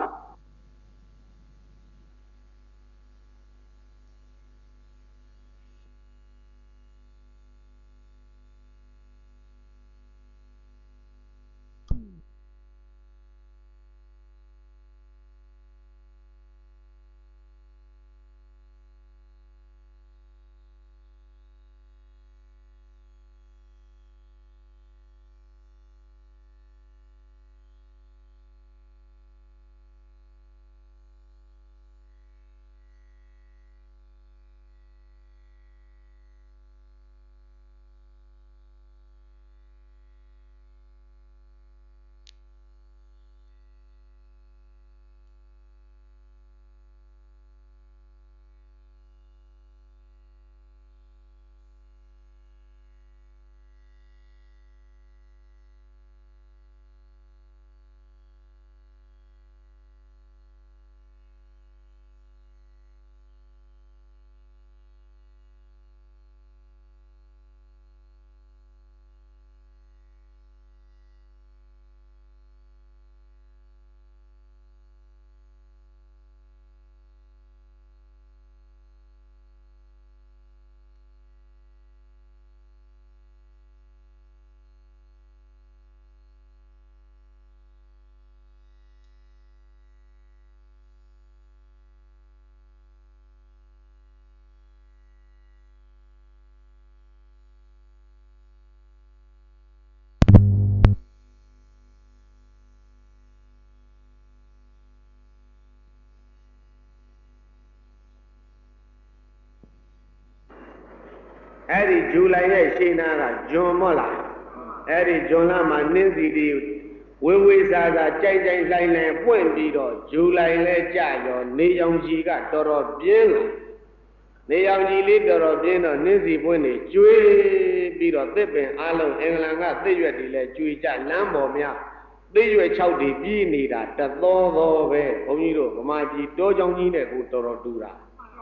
[SPEAKER 1] အဲ့ဒီဇူလိုင်ရဲ့ရှင်းနာကဂျွန်မော့လားအဲ့ဒီဂျွန်လမှာနှင်းစီတွေဝေဝေစားစားကြိုက်ကြိုက်လှိုင်းလှိုင်းပွင့်ပြီးတော့ဇူလိုင်လဲကြရောနေအောင်ကြီးကတော်တော်ပြင်းလာနေအောင်ကြီးလေးတော်တော်ပြင်းတော့နှင်းစီပွင့်နေကျွေးပြီးတော့သစ်ပင်အလုံးအင်္ဂလန်ကသစ်ရွက်တွေလဲကျွေးကြလမ်းပေါ်များသစ်ရွက်6တွေပြီးနေတာတသောသောပဲဘုန်းကြီးတို့ဗမာပြည်တောကြောင်ကြီးနဲ့ကိုတော်တော်တူတာ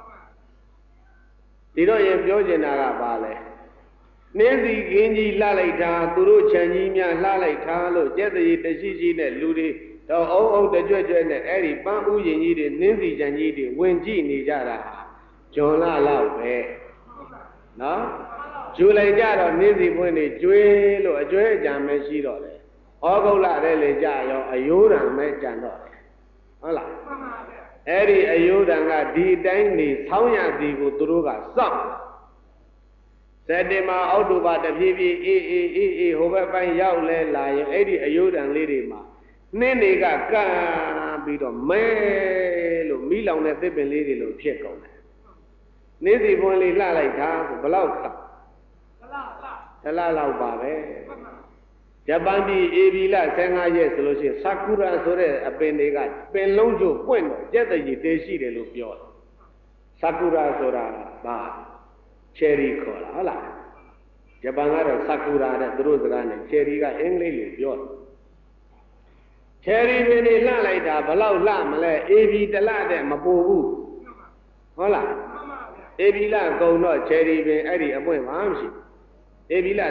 [SPEAKER 1] ဒီတော့ရင်ပြောချင်တာကဘာလဲနှင်းစီကင်းကြီးလှလိုက်တာသူတို့ခြံကြီးများလှလိုက်တာလို့ကျက်တရီတရှိရှိနဲ့လူတွေတော့အုံအုံတကြွကြွနဲ့အဲ့ဒီပန်းဥယျင်ကြီးတွေနှင်းစီခြံကြီးတွေဝင်ကြည့်နေကြတာဂျွန်လလောက်ပဲနော်ဂျူလိုက်ကြတော့နှင်းစီပွင့်တွေကျွေးလို့အကျွဲအကြံပဲရှိတော့တယ်ဩဂုတ်လတဲ့လေကြရောအယိုးရံပဲကြံတော့တယ်ဟုတ်လားအဲ့ဒီအယိုးတံကဒီတိုင်းနေဆောင်းရသည်ကိုသူတို့ကစောင့်စက်တင်ဘာအောက်တိုဘာတဖြည်းဖြည်းအေးဟိုဘက်ပိုင်းရောက်လဲလာရင်အဲ့ဒီအယိုးတံလေးတွေမှာနှင်းတွေကကပ်ပြီးတော့မဲလို့မိလောင်တဲ့သစ်ပင်လေးတွေလို့ဖြစ်ကုန်တယ်နှင်းစီပွင့်လေးလှလိုက်တာဘလောက်ခတလားလောက်ပါပဲဂျပန်ပြည်ဧပြီလ15ရက်ဆိုလို့ရှိရင်ဆာကူရာဆိုတဲ့အပင်တွေကပင်လုံးကျို့ပွင့်တော့ကျက်တကြီးတေးရှိတယ်လို့ပြောတယ်ဆာကူရာဆိုတာဘာချယ်ရီခေါ်တာဟုတ်လားဂျပန်ကတော့ဆာကူရာတဲ့သူတို့စကားနဲ့ချယ်ရီကအင်္ဂလိပ်လိုပြောတယ်ချယ်ရီပင်တွေလှလိုက်တာဘလောက်လှမလဲဧပြီတလတဲ့မပူဘူးဟုတ်လားဧပြီလကုံတော့ချယ်ရီပင်အဲ့ဒီအပွင့်မှမရှိဧပြီလ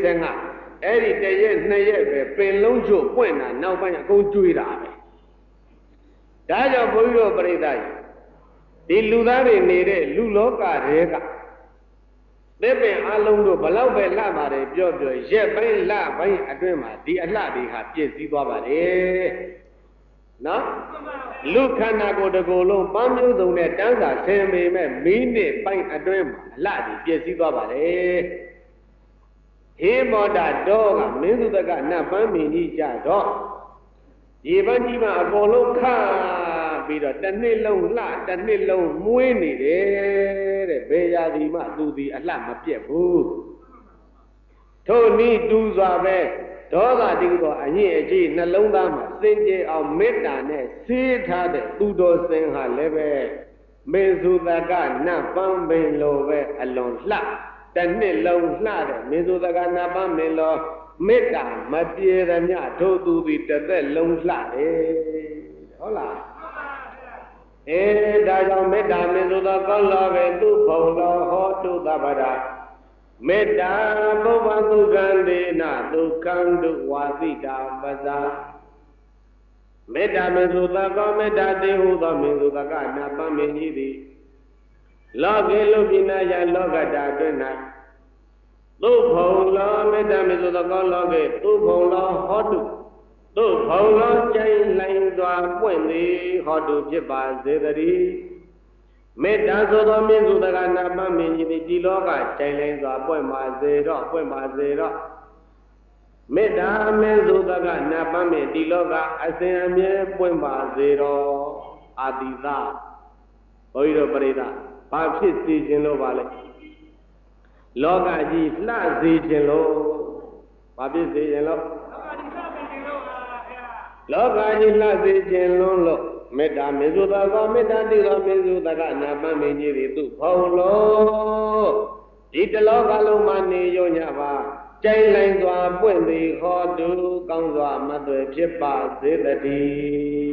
[SPEAKER 1] 45အဲ့ဒီ1ရက်2ရက်ပဲပင်လုံးချို့ပွင့်တာနောက်ပိုင်းအကုန်ကျွေးတာပဲဒါကြောင့်ဘုန်းကြီးတို့ပြိဿကြီးဒီလူသားတွေနေတဲ့လူလောကတွေကသစ်ပင်အလုံးတို့ဘလောက်ပဲလှပါတယ်ပြောရက်ပိုင်းလပိုင်းအတွင်းမှာဒီအလှတွေဟာပြည့်စည်သွားပါတယ်နော်လူခန္ဓာကိုယ်တစ်ကိုယ်လုံးပန်းမျိုးစုံနဲ့တန်းစာဆင်ပေမဲ့မိနစ်ပိုင်းအတွင်းမှာအလှတွေပြည့်စည်သွားပါတယ်ဟေမောဒတော်ကမင်းသူတကနတ်ပန်းမင်းကြီးကြတော့ဒီပန်းကြီးမှာအကုန်လုံးခါပြီးတော့တစ်နှစ်လုံးလှတစ်နှစ်လုံးမွေးနေတယ်တဲ့ဘယ်ရာဒီမှသူဒီအလှမပြတ်ဘူး Thôi ni tu dọa về đó là đi đó anh ấy chỉ là lâu đó mà sinh chế ông mết đàn này xí tha để tu đồ sinh hà lệ về mình dù ta cả nạp băng mình lô về alon lạ tên này lâu lạ đấy mình dù ta cả nạp băng mình lô mết đàn mà bia ra nhà thô tu thì tới lâu lạ đấy đó là ê đại trong mết đàn mình dù ta có lo về tu phòng lo ho tu ta bà đà Metta Bhava Dukandena Dukandu Vasita Vaza Metta Mesuta Ko Metta Dehuta Mesuta Ka Napa Menjidi Loke Lupina Ya Lokata Dena Tu Phong Lo Metta Mesuta Ko Loke Tu Phong Lo Hotu Tu Phong Lo Chay Lain Dwa Puen Di Hotu Phipa Zedari Metta Soto Mesuta Ka Napa Menjidi Di Loka Chay Lain Dwa Puen Ma Zero Metta Mesuta Ka Napa Menjidi Di Loka Asenamye Puen Ma Zero Adida Oiro Parida Ba Phit Si Chin Lo Ba Le Loka Ji Hla Si Chin Lo Ba Phit Si Chin Lo Loka Ji Hla Si Chin Lo Metta Mesuta Ko Metta Di Lo Mesuta Ka Napa Menjidi Tu Phong Lo Di Loka Lo Ma Ni Yo Nya Ba Chay Lain Dwa Puen Di Ho Tu Kaung Dwa Ma Twe Phit Pa Zedati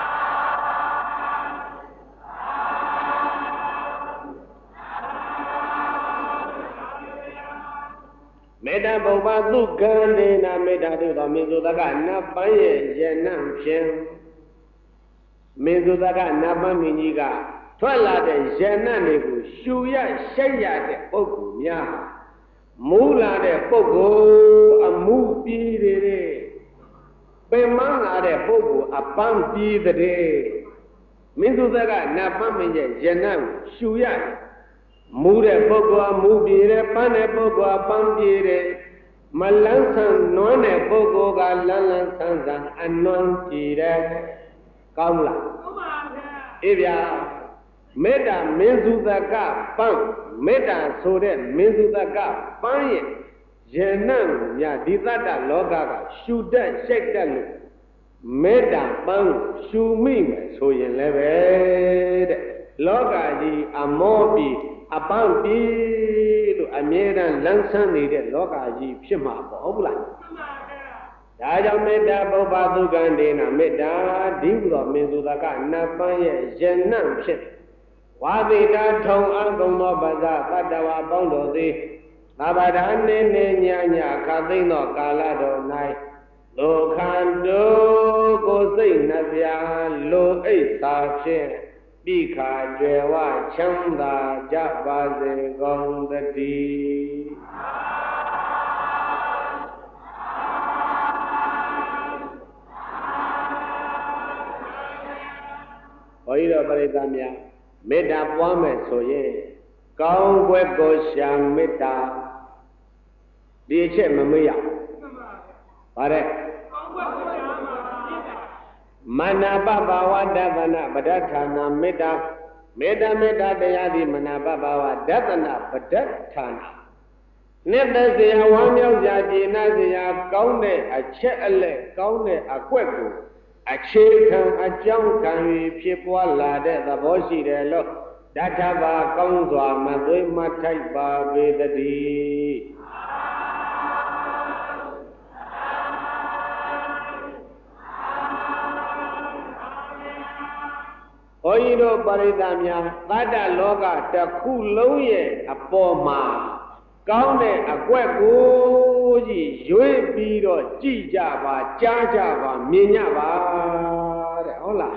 [SPEAKER 1] Metta Bhava Dukandena Metta Dehuta Mesuta Ka Napa Ye Yanam Phien Mesuta Ka Napa Menji Ka Thoát laတဲ့ယန္နတွေကိုရှူရရှိုက်ရတဲ့ပုဂ္ဂိုလ်များမူလာတဲ့ပုဂ္ဂိုလ်အမှုပြီးတဲ့ပင်မလာတဲ့ပုဂ္ဂိုလ်အပန်းပြီးတဲ့မင်းတို့ကနတ်ပန်းမင်းရဲ့ယန္နကိုရှူရမူတဲ့ပုဂ္ဂိုလ်အမှုပြီးတဲ့ပန်းတဲ့ပုဂ္ဂိုလ်အပန်းပြီးတဲ့မလန်းဆန်နွမ်းတဲ့ပုဂ္ဂိုလ်ကလန်းလန်းဆန်းဆန်းအနွမ်းကြည့်တဲ့ကောင်းလားကောင်းပါဗျာအေးဗျာမေတ္တာမင်းစုတကပန်းမေတ္တာဆိုတဲ့မင်းစုတကပန်းရဲ့ယန္နမြဒီတတ္တလောကကရှုတတ်ရှိတ်တတ်လို့မေတ္တာပန်းရှုမိမယ်ဆိုရင်လည်းပဲတဲ့လောကကြီးအမောပြီးအပန်းပြီးလို့အမြဲတမ်းလန်းဆန်းနေတဲ့လောကကြီးဖြစ်မှာပေါ့ဟုတ်လားမှန်ပါဗျာဒါကြောင့်မေတ္တာပုဗ္ဗသုကံဒေနမေတ္တာဒီဟုသောမင်းစုတကနတ်ပန်းရဲ့ယန္နဖြစ်ဝါသီတာထုံအကုံသောပဇသတ္တဝါပေါင်းတို့သည်သဗ္ဗဒာနေနေညညခသိမ့်သောကာလတော်၌လောခန္တုကိုစိတ်နှပြလိုအိတ်သာဖြင့်ပိခာကျွယ်ဝချမ်းသာကြပါစေကုန်သတည်းဘုရားပရိသတ်များမေတ္တာပွားမယ်ဆိုရင်ကောင်းကွယ်ကိုရှာမေတ္တာဒီအချက်မမေ့ရဘူး။ဗါတဲ့မနာပဘာဝဒသနာပဒဋ္ဌာနာမေတ္တာမေတ္တာမေတ္တာတရားသည်မနာပဘာဝဒသနာပဒဋ္ဌာနာနှစ်သက်စရာဝမ်းမြောက်စရာကျေနပ်စရာကောင်းတဲ့အချက်အလက်ကောင်းတဲ့အကွက်ကိုအခြေခံအကြောင်းခံ၍ဖြစ်ပွားလာတဲ့သဘောရှိတယ်လို့တထဘာကောင်းစွာမသွေးမထိုက်ပါပေတည်းဘုန်းကြီးတို့ပရိသတ်များသတ္တလောကတစ်ခုလုံးရဲ့အပေါ်မှာကောင်းတဲ့အကွက်ကိုကြီးရွေးပြီးတော့ကြည့်ကြပါကြားကြပါမြင်ကြပါတဲ့ဟုတ်လား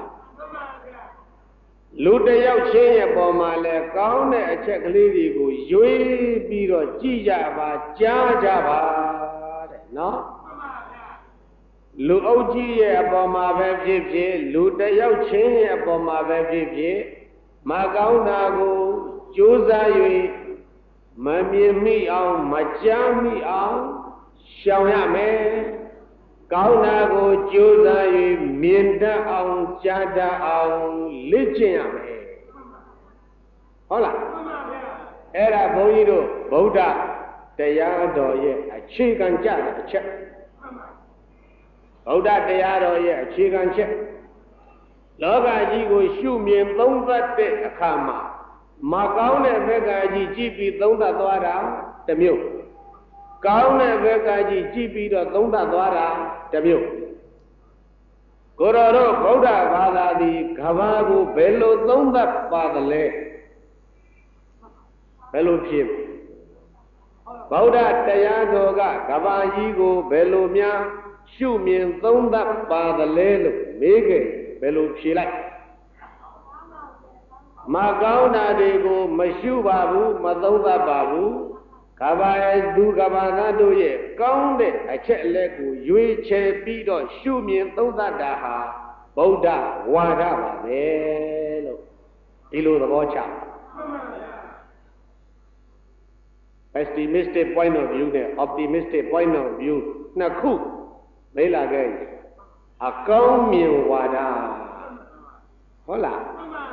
[SPEAKER 1] လူတယောက်ချင်းရဲ့ပေါ်မှာလဲကောင်းတဲ့အချက်ကလေးတွေကိုရွေးပြီးတော့ကြည့်ကြပါကြားကြပါတဲ့နော်လူအုပ်ကြီးရဲ့အပေါ်မှာပဲဖြစ်ဖြစ်လူတယောက်ချင်းရဲ့အပေါ်မှာပဲဖြစ်ဖြစ်မကောင်းတာကိုကြိုးစား၍မမြင်မိအောင်မကြားမိအောင်ရှောင်ရမယ်ကောင်းတာကိုကြိုးစား၍မြင်တတ်အောင်ကြားတတ်အောင်လေ့ကျင့်ရမယ်ဟုတ်လားအဲ့ဒါဘုန်းကြီးတို့ဗုဒ္ဓတရားတော်ရဲ့အခြေခံကြတဲ့အချက်ဗုဒ္ဓတရားတော်ရဲ့အခြေခံချက်လောကကြီးကိုရှုမြင်သုံးသပ်တဲ့အခါမှာမကောင်းတဲ့ဘက်ကကြီးကြည့်ပြီးသုံးသပ်သွားတာတစ်မျိုးကောင်းတဲ့ဘက်ကကြီးကြည့်ပြီးတော့သုံးသပ်သွားတာတစ်မျိုးကိုယ်တော်တို့ဗုဒ္ဓဘာသာသည်ကဘာကိုဘယ်လိုသုံးသပ်ပါသလဲဘယ်လိုဖြစ်ဗုဒ္ဓတရားတော်ကကဘာကြီးကိုဘယ်လိုများရှုမြင်သုံးသပ်ပါသလဲလို့မေးခဲ့ဘယ်လိုဖြေလိုက်မကောင်းတာတွေကိုမရှုပါဘူးမသုံးသပ်ပါဘူးကဘာရဲ့သူကဘာသားတို့ရဲ့ကောင်းတဲ့အချက်အလက်ကိုရွေးချယ်ပြီးတော့ရှုမြင်သုံးသပ်တာဟာဗုဒ္ဓဝါဒပါပဲလို့ဒီလိုသဘောချpessimistic point of view နဲ့ optimistic point of view နှစ်ခုမေးလာခဲ့အကောင်းမြင်ဝါဒဟုတ်လား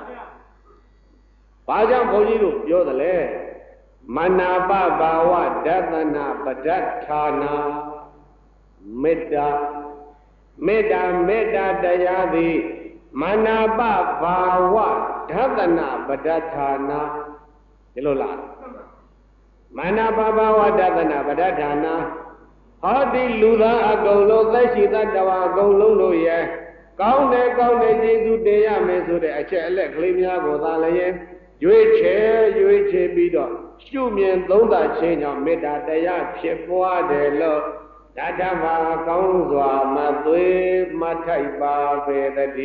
[SPEAKER 1] ဘာကြောင့်ဘုန်းကြီးတို့ပြောသလဲမနာပဘာဝဒသနာပဒဋ္ဌာနာမေတ္တာတရားသည်မနာပဘာဝဒသနာပဒဋ္ဌာနာဒီလိုလားမနာပဘာဝဒသနာပဒဋ္ဌာနာဟောဒီလူသားအကုန်လုံးသက်ရှိတတ်တော်အကုန်လုံးတို့ရဲ့ကောင်းတဲ့ကျေးဇူးတင်ရမယ်ဆိုတဲ့အချက်အလက်ကလေးများကိုသာလည်းရွေးချယ်ပြီးတော့ရှုမြင်သုံးသပ်ခြင်းကြောင့်မေတ္တာတရားဖြစ်ပွားတယ်လို့ဓမ္မကောင်းစွာမသွေးမထိုက်ပါပေတည်း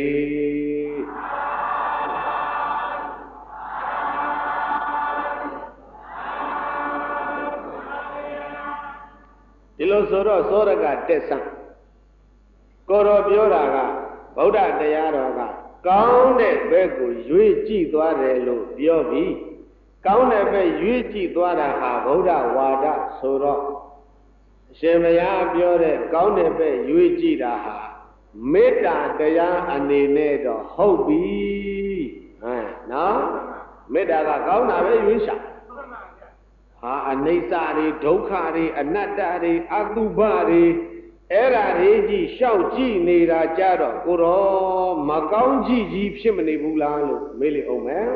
[SPEAKER 1] ဒီလိုဆိုတော့သောရကတက်ဆံကိုယ်တော်ပြောတာကဗုဒ္ဓတရားတော်ကကောင်းတဲ့ဘက်ကိုရွေးကြည့်သွားတယ်လို့ပြောပြီးကောင်းတဲ့ဘက်ရွေးကြည့်သွားတာဟာဗုဒ္ဓဝါဒဆိုတော့အရှင်ဘုရားပြောတဲ့ကောင်းတဲ့ဘက်ရွေးကြည့်တာဟာမေတ္တာတရားအနေနဲ့တော့ဟုတ်ပြီဟမ်နော်မေတ္တာကကောင်းတာပဲရွေးရှာဟာအနိစ္စတွေဒုက္ခတွေအနတ္တတွေအတုပတွေအဲ့ဒါတွေကြီးရှောက်ကြည့်နေတာကြတော့ကိုတော့မကောင်းကြည့်ကြီးဖြစ်မနေဘူးလားလို့မေးလိမ့်အောင်မယ်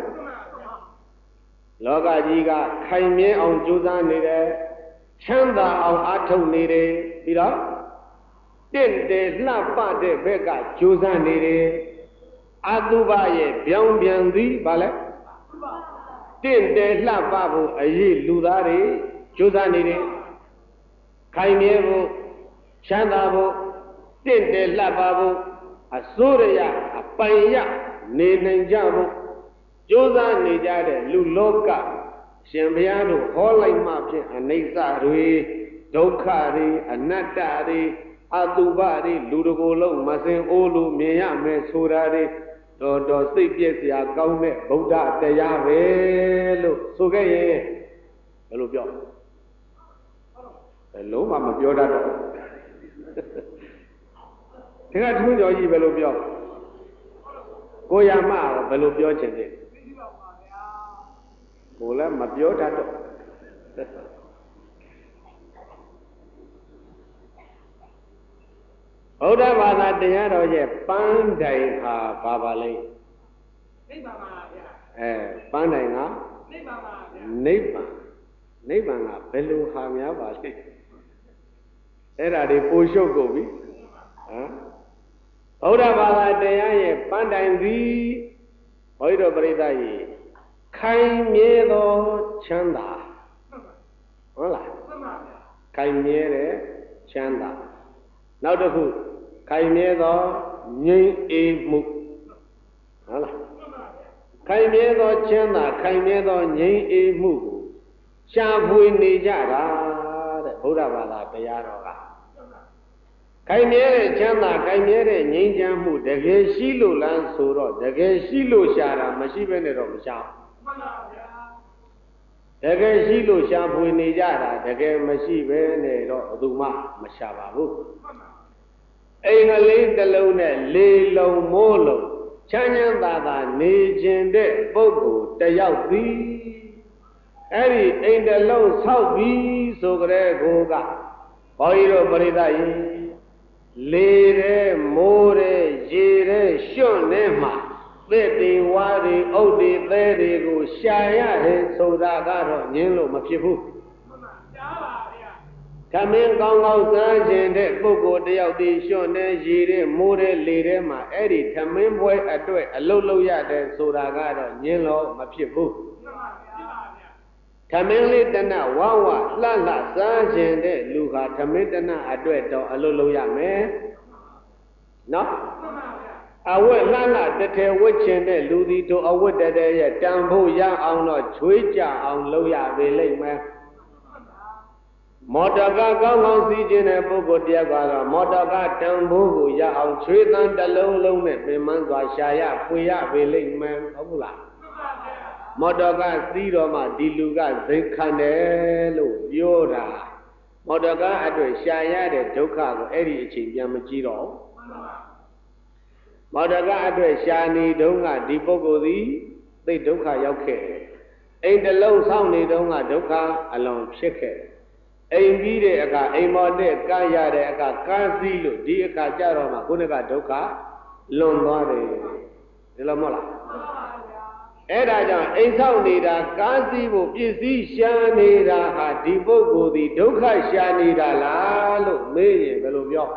[SPEAKER 1] လောကကြီးကခိုင်မြဲအောင်ကြိုးစားနေတယ်ချမ်းသာအောင်အားထုတ်နေတယ်ပြီးတော့တင့်တယ်လှပတဲ့ဘက်ကကြိုးစားနေတယ်အတုပရဲ့ပြောင်းပြန်သည်ဗာလဲတင့်တယ်လှပဖို့အရေးလူသားတွေကြိုးစားနေတယ်ခိုင်မြဲဖို့ချမ်းသာဖို့တင့်တယ်လှပဖို့အစိုးရအပိုင်ရနေနိုင်ကြဖို့ကြိုးစားနေကြတဲ့လူလောကရှင်ဘုရားတို့ဟောလိုက်မှဖြင့်အနိစ္စတွေဒုက္ခတွေအနတ္တတွေအတုပတွေလူတကိုယ်လုံးမစင်အိုးလို့မြင်ရမယ်ဆိုတာတွေတော်စိတ်ပြည့်စရာကောင်းတဲ့ဗုဒ္ဓတရားပဲလို့ဆိုခဲ့ရင်ဘယ်လိုပြောဘယ်လုံးမှမပြောတတ်တော့ဒီကထုံးကျော်ကြီးဘယ်လိုပြောကိုရမဘယ်လိုပြောချင်တယ်ကိုလည်းမပြောတတ်တော့ဗုဒ္ဓဘာသာတရားတော်ရဲ့ပန်းတိုင်ဟာဘာပါလဲနိဗ္ဗာန်ပါဗျာပန်းတိုင်ကနိဗ္ဗာန်ပါဗျာနိဗ္ဗာန်ကဘယ်လိုဟာများပါလဲအဲ့ဒါတွေပိုရှုပ်ကုန်ပြီဟမ်ဗုဒ္ဓဘာသာတရားရဲ့ပန်းတိုင်သည်ဘုရားတော်ပရိသတ်ကြီးခိုင်မြဲသောချမ်းသာဟုတ်လားခိုင်မြဲတဲ့ချမ်းသာနောက်တစ်ခုခိုင်မြဲသောငြိမ်းအေးမှုဟုတ်လားခိုင်မြဲသောချမ်းသာခိုင်မြဲသောငြိမ်းအေးမှုကိုရှားဖွေနေကြတာတဲ့ဗုဒ္ဓဘာသာတရားတော်ကခိုင်မြဲတဲ့ချမ်းသာခိုင်မြဲတဲ့ငြိမ်းချမ်းမှုတကယ်ရှိလို့လားဆိုတော့တကယ်ရှိလို့ရှာတာမရှိဘဲနဲ့တော့မရှာဘူးမှန်ပါဗျာတကယ်ရှိလို့ရှာဖွေနေကြတာတကယ်မရှိဘဲနဲ့တော့ဘယ်သူမှမရှာပါဘူးအိမ်ကလေးတစ်လုံးနဲ့လေးလုံးမိုးလုံးချမ်းချမ်းသာသာနေခြင်းတဲ့ပုဂ္ဂိုလ်တယောက်သည်အဲ့ဒီအိမ်တစ်လုံးဆောက်ပြီးဆိုကြတဲ့ကိုကဘောကြီးတို့ပရိသတ်ရေလေတဲ့မိုးတဲ့ရေတဲ့ရွှွန့်နေမှာသစ်တွေဝါးတွေအုတ်တွေသဲတွေကိုရှာရတယ်ဆိုတာကတော့ငင်းလို့မဖြစ်ဘူးခမင်းကောင်းကောင်းစားခြင်းတဲ့ပုဂ္ဂိုလ်တယောက်ဒီရွှွန့်နေရေတဲ့မိုးတဲ့လေတဲ့မှာအဲ့ဒီခမင်းပွဲအတွက်အလုပ်လုပ်ရတယ်ဆိုတာကတော့ငင်းလို့မဖြစ်ဘူးသမင်းလေးတနဝဝလှလှစားခြင်းတဲ့လူဟာသမင်းတနအတွက်တော့အလုပ်လုပ်ရမယ်နော်အဝတ်လှလှတထဲဝတ်ခြင်းတဲ့လူဒီတို့အဝတ်တထဲရဲ့တန်ဖို့ရအောင်တော့ချွေးကြအောင်လုပ်ရပေလိမ့်မယ်မော်တော်ကားကောင်းကောင်းစီးခြင်းတဲ့ပုဂ္ဂိုလ်တယောက်ကတော့မော်တော်ကားတန်ဖို့ကိုရအောင်ချွေးသန်းတစ်လုံးလုံးနဲ့ပင်မစွာရှာရဖွေရပေလိမ့်မယ်ဟုတ်ဘူးလားမော်တော်ကားစီးတော့မှဒီလူကဇိမ်ခံတယ်လို့ပြောတာမော်တော်ကားအတွက်ရှာရတဲ့ဒုက္ခကိုအဲ့ဒီအချိန်ပြန်မကြည့်တော့မော်တော်ကားအတွက်ရှာနေတုန်းကဒီပုဂ္ဂိုလ်သည်သိဒုက္ခရောက်ခဲ့တယ်အိမ်တစ်လုံးဆောင်းနေတုန်းကဒုက္ခအလွန်ဖြစ်ခဲ့တယ်အိမ်ပြီးတဲ့အခါအိမ်မော်တဲ့ကားရတဲ့အခါကားစီးလို့ဒီအခါကြတော့မှခုနကဒုက္ခလွန်သွားတယ်ဒီလိုမဟုတ်လားအဲ့ဒါကြောင့်အိမ်ဆောက်နေတာကားစီးဖို့ပစ္စည်းရှာနေတာဟာဒီပုဂ္ဂိုလ်ဒီဒုက္ခရှာနေတာလားလို့မေးရင်ဘယ်လိုပြော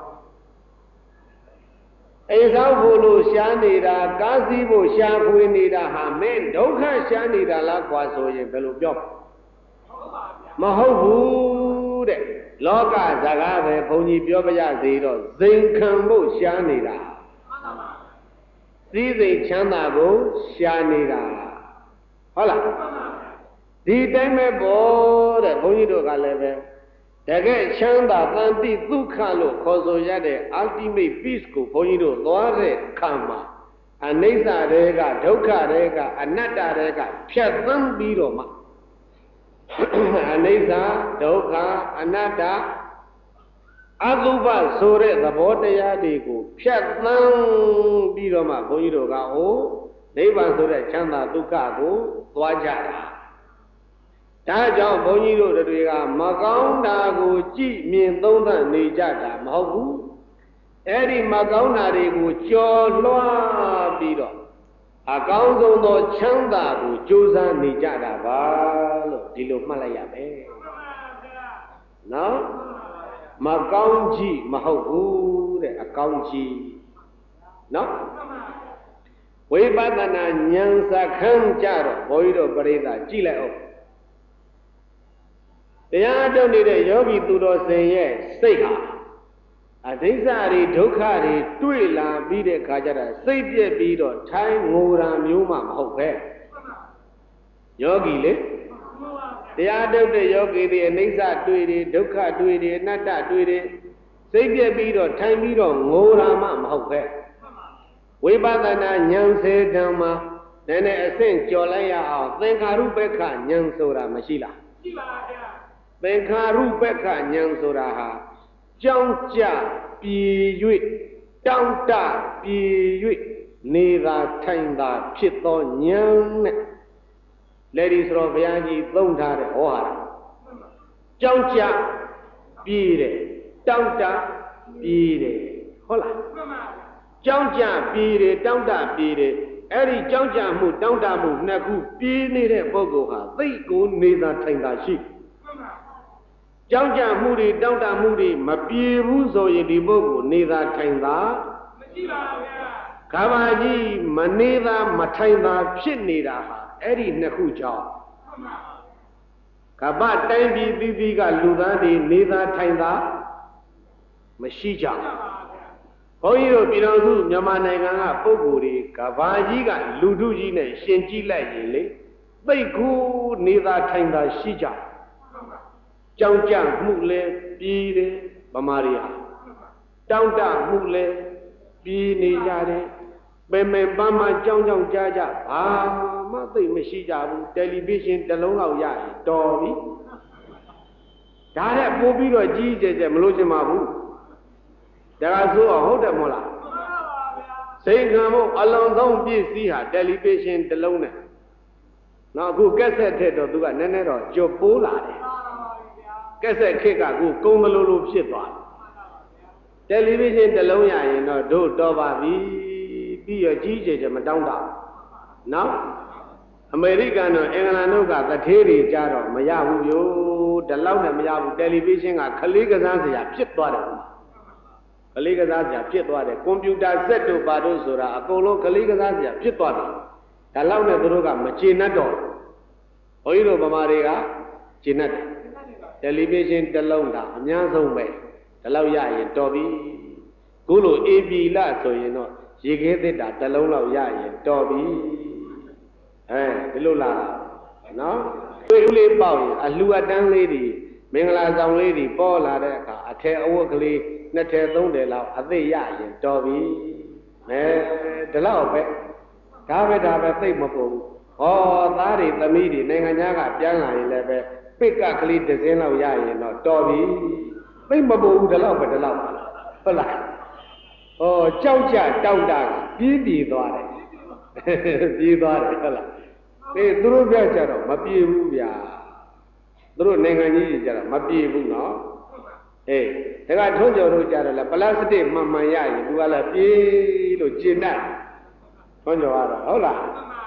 [SPEAKER 1] အိမ်ဆောက်ဖို့လို့ရှာနေတာကားစီးဖို့ရှာဖွေနေတာဟာမင်းဒုက္ခရှာနေတာလားကွာဆိုရင်ဘယ်လိုပြောမဟုတ်ဘူးတဲ့လောကစကားပဲဘုန်းကြီးပြောပြရသေးတော့ဇိမ်ခံဖို့ရှာနေတာစည်းစိမ်ချမ်းသာကိုရှာနေတာဟုတ်လားဒီတိုင်းပဲပေါ့တဲ့ဘုန်းကြီးတို့ကလည်းပဲတကယ်ချမ်းသာတန်တိဒုက္ခလို့ခေါ်ဆိုရတဲ့ ultimate peace ကိုဘုန်းကြီးတို့သွားတဲ့အခါမှာအနိစ္စတွေကဒုက္ခတွေကအနတ္တတွေကဖြတ်သန်းပြီးတော့မှအနိစ္စဒုက္ခအနတ္တအတုပဆိုတဲ့သဘောတရားတွေကိုဖြတ်သန်းပြီးတော့မှဘုန်းကြီးတို့ကနိဗ္ဗာန်ဆိုတဲ့ချမ်းသာဒုက္ခကိုသွားကြတာဒါကြောင့်ဘုန်းကြီးတို့တွေကမကောင်းတာကိုကြည့်မြင်သုံးသပ်နေကြတာမဟုတ်ဘူးအဲ့ဒီမကောင်းတာတွေကိုကြော်လွှားပြီးတော့အကောင်းဆုံးသောချမ်းသာကိုကြိုးစားနေကြတာပါလို့ဒီလိုမှတ်လိုက်ရမယ်နော်မကောင်းကြီးမဟုတ်ဘူးတဲ့အကောင်းကြီးနော်ဝိပဿနာဉာဏ်စခန်းကြတော့ဘုန်းကြီးတို့ပြိဿကြည့်လိုက်အောင်တရားထုတ်နေတဲ့ယောဂီသူတော်စင်ရဲ့စိတ်ဟာအဒိစ္စတွေဒုက္ခတွေတွေ့လာပြီးတဲ့အခါကျတော့စိတ်ပြက်ပြီးတော့ထိုင်းငိုတာမျိုးမှမဟုတ်ပဲယောဂီလေတရားထုတ်တဲ့ယောဂီတွေအနိစ္စတွေ့တယ်ဒုက္ခတွေ့တယ်အနတ္တတွေ့တယ်စိတ်ပြက်ပြီးတော့ထိုင်းပြီးတော့ငိုတာမှမဟုတ်ပဲဝိပဿနာဉာဏ်စေတံမှာနည်းနည်းအဆင့်ကျော်လိုက်ရအောင်သင်္ခါရုပ္ပခဉာဏ်ဆိုတာမရှိလားရှိပါဗျာသင်္ခါရုပ္ပခဉာဏ်ဆိုတာဟာကြောင်းကြပြည်၍တောင်းတပြည်၍နေသာထိုင်သာဖြစ်သောဉာဏ်နဲ့လက်ဒီဆိုတော့ဘုရားကြီးသုံးထားတဲ့ဟောဟာကြောင်းကြပြည်တယ်တောင်းတပြည်တယ်ဟုတ်လားကြောင်းကြပြည်တယ်တောင်းတပြည်တယ်အဲ့ဒီကြောင်းကြမှုတောင်းတမှုနှစ်ခုပြည်နေတဲ့ပုဂ္ဂိုလ်ဟာသိကိုနေသာထိုင်သာရှိကြောင်းကြမှုတွေတောင်းတမှုတွေမပြေဘူးဆိုရင်ဒီပုဂ္ဂိုလ်နေသာထိုင်သာမရှိပါဘူးဗျာခါပါကြီးမနေသာမထိုင်သာဖြစ်နေတာဟာအဲ့ဒီနှစ်ခုကြောင့်ကပ္ပတိုင်းပြည်သီးသီးကလူသားတွေနေသာထိုင်သာမရှိကြဘုန်းကြီးတို့ပြည်တော်စုမြန်မာနိုင်ငံကပုဂ္ဂိုလ်တွေကဘာကြီးကလူထုကြီးနဲ့ရှင်ကြည့်လိုက်ရင်လေသိကူနေသာထိုင်သာရှိကြကြောင်းကြမှုလဲပြီးတယ်ဗမာတွေဟာတောင်းတမှုလဲပြီးနေကြတယ်ပင်ပန်းမှကြောင်းကြားကြဘာမှသိမရှိကြဘူးတယ်လီဗီရှင်းတစ်လုံးလောက်ရရင်တော်ပြီဒါနဲ့ပို့ပြီးတော့ကြီးကျယ်မလို့ချင်ပါဘူးဒါကဆိုဟုတ်တယ်မို့လားစိတ်ခံဖို့အလွန်ဆုံးပြည့်စည်ဟာတယ်လီဗီရှင်းတစ်လုံးနဲ့နော်အခုကက်ဆက်ထက်တော့သူကနည်းနည်းတော့ကြွပိုးလာတယ်ကက်ဆက်ခက်ကအခုကုန်းမလို့လို့ဖြစ်သွားတယ်တယ်လီဗီရှင်းတစ်လုံးရရင်တော့တို့တော်ပါပြီပြီးရကြီးကျယ်မတောင်းတာနော်အမေရိကန်တို့အင်္ဂလန်တို့ကတထေးတွေကြတော့မရဘူးဗျို့ဒီလောက်နဲ့မရဘူးတယ်လီဗီရှင်းကခလေးကစားစရာဖြစ်သွားတယ်ခလေးကစားစရာဖြစ်သွားတယ်ကွန်ပျူတာစက်တို့ပါတို့ဆိုတာအကုန်လုံးခလေးကစားစရာဖြစ်သွားတယ်ဒါလောက်နဲ့သူတို့ကမကျေနပ်တော့ဘုန်းကြီးတို့ဗမာတွေကကျေနပ်တယ်တယ်လီဗီရှင်းတစ်လုံးဒါအများဆုံးပဲဒီလောက်ရရင်တော်ပြီခုလိုအေပီလဆိုရင်တော့ရေခဲသစ်တာတစ်လုံးလောက်ရရင်တော်ပြီဒီလိုလာနော်တွေ့ဦးလေးပေါက်ရင်အလှူအတန်းလေးတွေမင်္ဂလာဆောင်လေးတွေပေါ်လာတဲ့အခါအထည်အဝတ်ကလေးနှစ်ထည်သုံးထည်လောက်အသိရရင်တော်ပြီဒီလောက်ပဲဒါပဲသိမပုံဘူးဟောသားတွေသမီးတွေနိုင်ငံခြားကပြန်လာရင်လည်းပဲပိတ်ကကလေးတစ်စင်းလောက်ရရင်တော့တော်ပြီသိမပုံဘူးဒီလောက်ပဲဟုတ်လားဟောကြောက်ကြတောက်တာပြေးသွားတယ်ပြေးသွားတယ်ဟုတ်လားသူတို့ပြကြတော့မပြေဘူးဗျာသူတို့နိုင်ငံကြီးကြီးကြတော့မပြေဘူးနော်ဒါကထုံးကျော်တို့ကြတော့လေပလတ်စတစ်မှန်ရရင်သူကလည်းပြေးလို့ကျင်တတ်ထုံးကျော်ကတော့ဟုတ်လား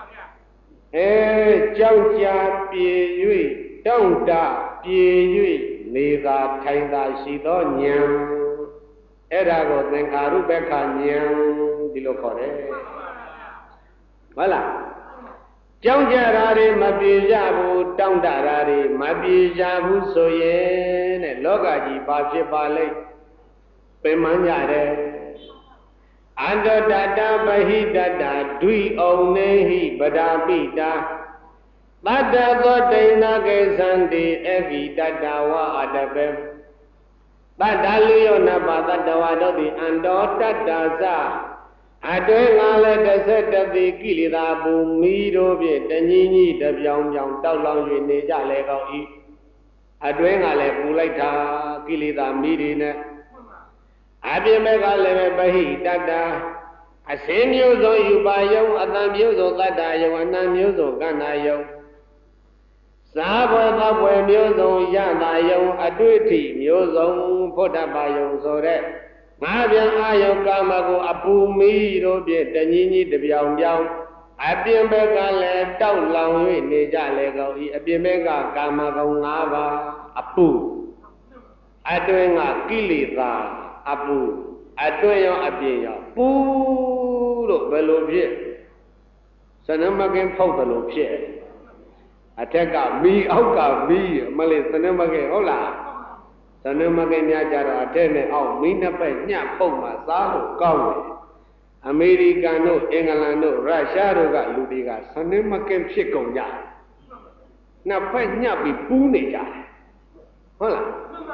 [SPEAKER 1] ကြောက်ကြပြေ၍တောင့်တပြေ၍နေသာထိုင်သာရှိသောဉာဏ်အဲ့ဒါကိုသင်္ခါရုပ္ပခဉာဏ်ဒီလိုခေါ်တယ်ဟုတ်လားကြောက်ကြတာတွေမပြေကြဘူးတောင့်တတာတွေမပြေကြဘူးဆိုရင်တဲ့လောကကြီးဘာဖြစ်ပါလိမ့်ပင်မကြတယ်အန္တတတပဟိတတဒွိအောင်နေဟိပဒာပိတာတတ္တသောဒိဏကေသံတိအဂိတတဝအတပေတတ္တလူယောနပတတ္တဝါတို့သည်အန္တောတတ္တသအတွင်းငါလည်းတစ်ဆက်တသိကိလေသာပူမိတို့ဖြင့်တညီညီတပြောင်ပြောင်တောက်လောင်၍နေကြလေကောင်း၏အတွင်းငါလည်းပူလိုက်တာကိလေသာမိတွေနဲ့အပြင်ဘက်ကလည်းပဟိတတ္တအစင်းမျိုးစုံယူပါယုံအတန်မျိုးစုံတတ္တယုံအနံမျိုးစုံကန္နာယုံစားပွဲသောပွဲမျိုးစုံရတာယုံအတွေ့အထိမျိုးစုံဖို့တတ်ပါယုံဆိုတဲ့ငါပြန်အာယုကာမကိုအပူမီတို့ဖြင့်တညီညီတပြောင်ပြောင်အပြင်ဘက်ကလည်းတောက်လောင်၍နေကြလေကောင်း၏အပြင်ဘက်ကကာမဂုဏ်၅ပါးအပူအတွင်းကကိလေသာအပူအတွင်းရောအပြင်ရောပူလို့ဘယ်လိုဖြစ်စနမကင်ဖောက်တယ်လို့ဖြစ်အထက်ကမီအောက်ကမီမလေးစနမကင်ဟုတ်လားစနမကင်များကြတော့အထက်နဲ့အောက်မီးနှစ်ဖက်ညှပ်ပုတ်မှစားလို့ကောင်းတယ်အမေရိကန်တို့အင်္ဂလန်တို့ရုရှားတို့ကလူတွေကစနမကင်ဖြစ်ကုန်ကြနှစ်ဖက်ညှပ်ပြီးပူးနေကြတယ်ဟုတ်လား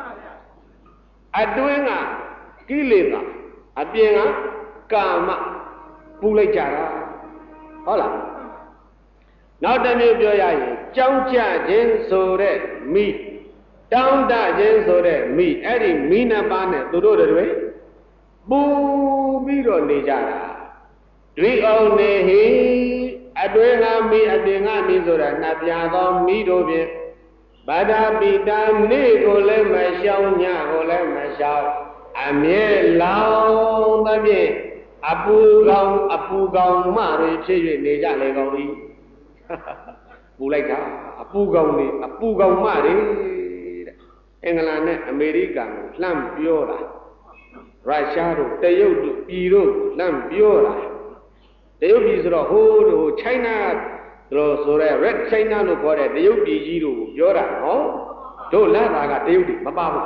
[SPEAKER 1] အတွင်းကကိလေသာအပြင်ကကာမပူလိုက်ကြတာဟုတ်လားနောက်တစ်မျိုးပြောရရင်ကြောင်းကြခြင်းဆိုတဲ့မိတောင်းတခြင်းဆိုတဲ့မိအဲ့ဒီမိနှစ်ပါးနဲ့သူတို့တွေပူပြီးတော့နေကြတာတွေ့အောင်နေဟိအတွင်းကမိအပြင်ကမိဆိုတာနှစ်ပြားသောမိတို့ဖြင့်ဗဒပိတာနေကိုလည်းမရှောင်ညကိုလည်းမရှောင်အမြဲလောင်သဖြင့်အပူကောင်မတွေဖြစ်၍နေကြလေကောင်းသည်ပူလိုက်တာအပူကောင်တွေအပူကောင်မတွေတဲ့အင်္ဂလန်နဲ့အမေရိကန်ကိုလှမ်းပြောတာရုရှားတို့တရုတ်တို့ပြည်တို့လှမ်းပြောတာတရုတ်ပြည်ဆိုတော့ဟိုးချိုင်းနာတို့ဆိုရဲ Red China လို့ခေါ်တဲ့တရုတ်ပြည်ကြီးတို့ပြောတာနော်တို့လက်သာကတရုတ်တွေမပါဘူး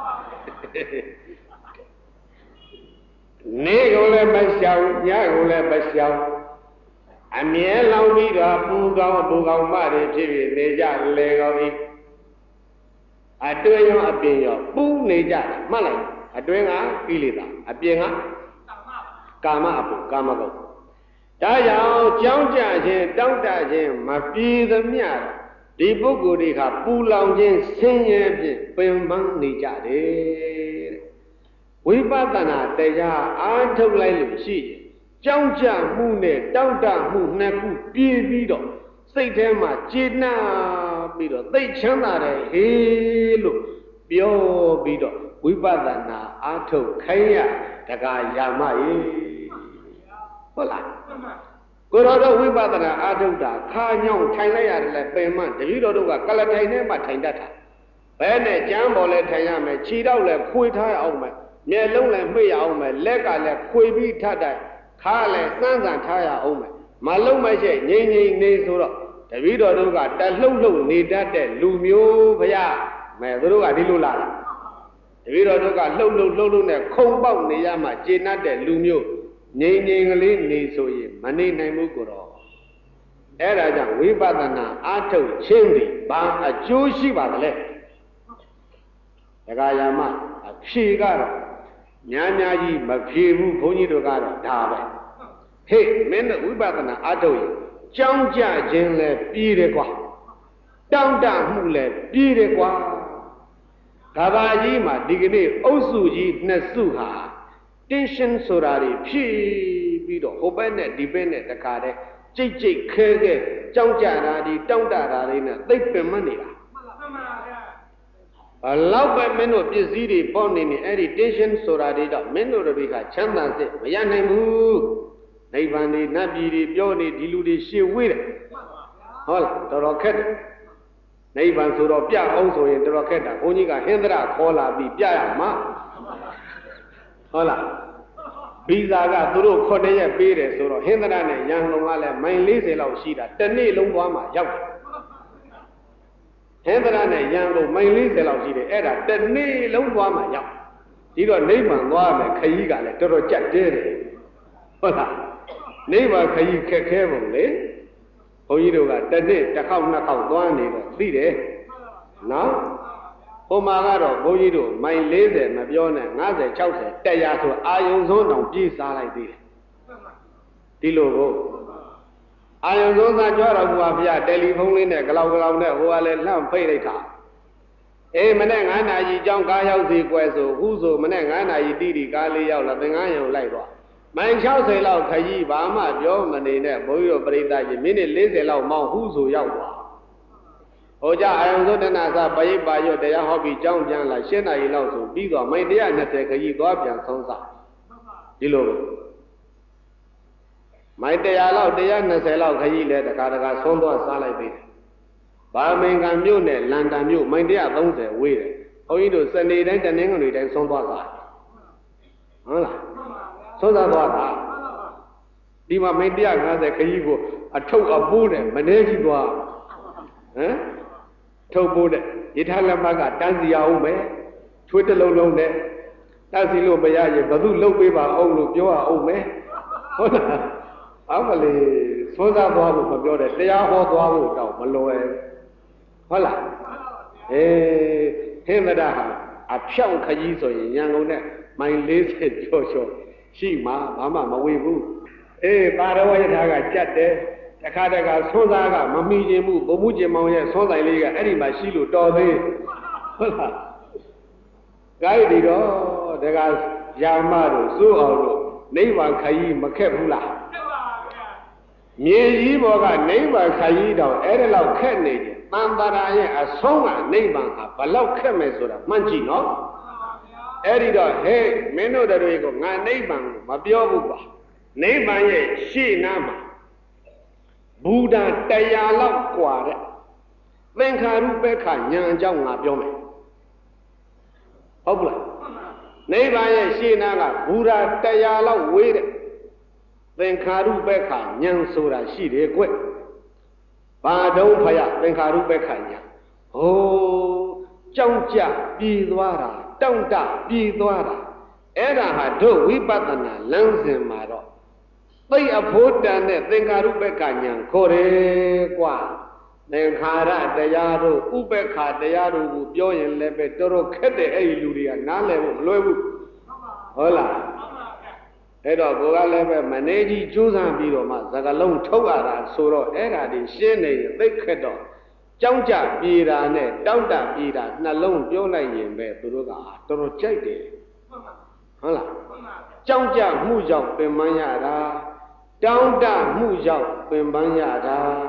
[SPEAKER 1] နေကုန်လည်းမရှောင်ညကုန်လည်းမရှောင်အမြဲလောင်ပြီးတော့ပူကောင်မတွေဖြစ်ပြီးနေကြလေကောင်း၏အတွင်းရောအပြင်ရောပူနေကြတယ်မှတ်လိုက်အတွင်းကကိလေသာအပြင်ကကာမအပူကာမဂုဏ်ဒါကြောင့်ကြောင်းကြခြင်းတောင့်တခြင်းမပြေသမျှဒီပုဂ္ဂိုလ်တွေကပူလောင်ခြင်းဆင်းရဲဖြင့်ပင်ပန်းနေကြတယ်ဝိပဿနာတရားအားထုတ်လိုက်လို့ရှိရင်ကြောင်းကြမှုနဲ့တောင့်တမှုနှစ်ခုပြည့်ပြီးတော့စိတ်ထဲမှာကျေနပ်ပြီးတော့သိချမ်းသာတယ်ဟေးလို့ပြောပြီးတော့ဝိပဿနာအားထုတ်ခိုင်းရတက္ကရာမရေဟုတ်လားကိုတော်တို့ဝိပဿနာအားထုတ်တာခါညောင်းထိုင်လိုက်ရတယ်လေပင်မတပည့်တော်တို့ကကလထိုင်ထဲမှာထိုင်တတ်တာဘဲနဲ့ကြမ်းပေါ်လဲထိုင်ရမယ်ခြေတော့လဲခွေထားရအောင်မယ်မျက်လုံးလဲမှိတ်ရအောင်မယ်လက်ကလည်းခွေပြီးထတ်တိုင်းခါလည်းစမ်းစမ်းထားရအောင်မယ်မလုံးမရှိငိမ့်ငိမ့်နေဆိုတော့တပည့်တော်တို့ကတလှုပ်လှုပ်နေတတ်တဲ့လူမျိုးဘုရားမဲသူတို့ကဒီလိုလာတာတပည့်တော်တို့ကလှုပ်လှုပ်နဲ့ခုံပေါက်နေရမှကျေနပ်တဲ့လူမျိုးငိမ့်ငိမ့်ကလေးနေဆိုရင်မနေနိုင်ဘူးကိုတော့အဲ့ဒါကြောင့်ဝိပဿနာအားထုတ်ခြင်းသည်ဘာအကျိုးရှိပါသလဲတက္ကရာမအဖြေကတော့များများကြီးမဖြေဘူးဘုန်းကြီးတို့ကတော့ဒါပဲဟေ့မင်းတို့ဝိပဿနာအားထုတ်ရင်ကြောင်းကြခြင်းလဲပြီးတယ်ကွာတောင့်တမှုလဲပြီးတယ်ကွာကဘာကြီးမှာဒီကနေ့အုပ်စုကြီးနှစ်စုဟာ tension ဆိုတာတွေဖြည့်ပြီးတော့ဟိုဘက်နဲ့ဒီဘက်နဲ့တခါတည်းကြိတ်ကြိတ်ခဲခဲကြောင်းကြတာဒီတောင့်တတာတွေနဲ့သိပ်ပင်မနေတာမှန်ပါဗျာဘလောက်ပဲမင်းတို့ပစ္စည်းတွေပေါနေနေအဲ့ဒီ tension ဆိုတာတွေတော့မင်းတို့တွေကချမ်းသာစိတ်မရနိုင်ဘူးနိဗ္ဗာန်ဒီနတ်ပြည်တွေပြောနေဒီလူတွေရှေ့ဝေးတယ်ဟုတ်လားတော်တော်ခက်တယ်နိဗ္ဗာန်ဆိုတော့ပြအောင်ဆိုရင်တော်တော်ခက်တာဘုန်းကြီးကဟင်္ဒရာခေါ်လာပြီးပြရမှာဟုတ်လားဗီဇာကသူတို့9ရက်ပေးတယ်ဆိုတော့ဟင်္ဒရာနဲ့ရန်ကုန်ကလည်းမိုင်40လောက်ရှိတာတစ်နေ့လုံးသွားမှရောက်တယ်ဟင်္ဒရာနဲ့ရန်ကုန်မိုင်40လောက်ရှိတယ်အဲ့ဒါတစ်နေ့လုံးသွားမှရောက်ဒီတော့နိဗ္ဗာန်သွားမယ်ခရီးကလည်းတော်တော်ကြက်တဲတယ်ဟုတ်လားနိဗ္ဗာန်ခရီးခက်ခဲပုံလေဘုန်းကြီးတို့ကတစ်နေ့တစ်ခေါက်နှစ်ခေါက်သွားနေတော့သိတယ်နော်ဟိုမှာကတော့ဘုန်းကြီးတို့မိုင်40မပြောနဲ့50 60 100ဆိုအာယုံဆုံးတောင်ပြေးစားလိုက်သေးတယ်ဒီလိုကိုအာယုံဆုံးသားကြွတော့ဘုရားဘုရားတယ်လီဖုန်းလေးနဲ့ဂလောက်နဲ့ဟိုကလည်းလှမ်းဖိတ်လိုက်တာအေးမနေ့9နာရီကြောင်းကားရောက်စီကွယ်ဆိုခုဆိုမနေ့9နာရီတိကားလေးရောက်လာသင်္ကန်းရုံလိုက်သွားမိုင်60လောက်ခကြီးဘာမှပြောမနေနဲ့ဘုန်းကြီးတို့ပြိဿကြီးမိနစ်40လောက်မောင်းဟုဆိုရောက်သွားဟိုကြအာယုံစုတနာစာပရိပါရွတ်တရားဟောပြီးကြောင်းပြန်လာ7နာရီလောက်ဆိုပြီးတော့မိုင်120ခကြီးသွားပြန်ဆုံးစားဒီလိုမိုင်100လောက်120လောက်ခကြီးလဲတခါဆုံးသွားစားလိုက်ပြီဘာမင်္ဂန်မြို့နဲ့လန်ဒန်မြို့မိုင်130ဝေးတယ်ဘုန်းကြီးတို့စနေတိုင်းတနင်္ဂနွေတိုင်းဆုံးသွားစားဟုတ်လားဆုံးသွားတာဒီမှာမိန်150ခကြီးကိုအထုပ်အပိုးနဲ့မနေကြီးသွားဟမ်ထုတ်ပိုးတဲ့ရထားလက်မှတ်ကတန်းစီအောင်ပဲထွေးတစ်လုံးလုံးနဲ့တန်းစီလို့မရရင်ဘသူလှုပ်ပေးပါအောင်လို့ပြောရအောင်မယ်ဟုတ်လားအောက်မလေးသုံးစားသွားဖို့မပြောတဲ့တရားဟောသွားဖို့တော့မလွယ်ဟုတ်လားအေးဟင်္ဒရာဟာအဖြောင့်ခကြီးဆိုရင်ရန်ကုန်နဲ့မိုင်40ကျော်ရှိမှဘာမှမဝေဘူးအေးပါရဝယထာကကြက်တယ်တခါသုံးစားကမမီခြင်းမှုဘုံမှုကျင်မောင်ရဲ့သုံးဆိုင်လေးကအဲ့ဒီမှာရှိလို့တော်သေးဟုတ်လားကိုင်းဒီတော့တခါရာမတို့စိုးအောင်တို့နိဗ္ဗာန်ခရီးမခက်ဘူးလားခက်ပါဗျာမြေကြီးဘောကနိဗ္ဗာန်ခရီးတော့အဲ့ဒါလောက်ခက်နေတယ်တန်တရာရဲ့အဆုံးကနိဗ္ဗာန်ဟာဘလောက်ခက်မယ်ဆိုတာမှန်းကြည့်နော်အဲ့ဒီတော့ဟဲ့မင်းတို့တွေကငါနိဗ္ဗာန်ကိုမပြောဘူးကွာနိဗ္ဗာန်ရဲ့ရှေ့နားမှာဘူဒာ100လောက်กว่าတဲ့သင်္ခါရုပ္ပခဉာဏ်အကြောင်းငါပြောမယ်ဟုတ်လားနိဗ္ဗာန်ရဲ့ရှေ့နားကဘူဒာ100လောက်ဝေးတဲ့သင်္ခါရုပ္ပခဉာဏ်ဆိုတာရှိတယ်ကွဘာတုံးဖယသင်္ခါရုပ္ပခဉာဏ်ဟိုးကြောင်းကြပြည်သွားတာတောင့်တပြည်သွားတာအဲ့ဒါဟာတို့ဝိပဿနာလမ်းစဉ်မှာတော့သိအဖို့တန်တဲ့သင်္ခါရုပ္ပခဉာဏ်ခေါ်တယ်ကွာသင်္ခါရတရားတို့ဥပ္ပခတရားတို့ကိုပြောရင်လည်းပဲတော်တော်ခက်တဲ့အဲ့ဒီလူတွေကနားလည်ဖို့မလွယ်ဘူးဟုတ်လားအဲ့တော့ကိုကလည်းပဲမနေကြီးကြိုးစားပြီးတော့မှစကလုံးထုတ်ရတာဆိုတော့အဲ့ဒါဒီရှင်းနေရင်သိခက်တော့ကြောင်းကြပြေတာနဲ့တောင့်တပြေတာနှလုံးပြောလိုက်ရင်ပဲသူတို့ကတော်တော်ကြိုက်တယ်ဟုတ်လားကြောင်းကြမှုကြောင့်ပင်ပန်းရတာတောင့်တမှုကြောင့်ပင်ပန်းရတာ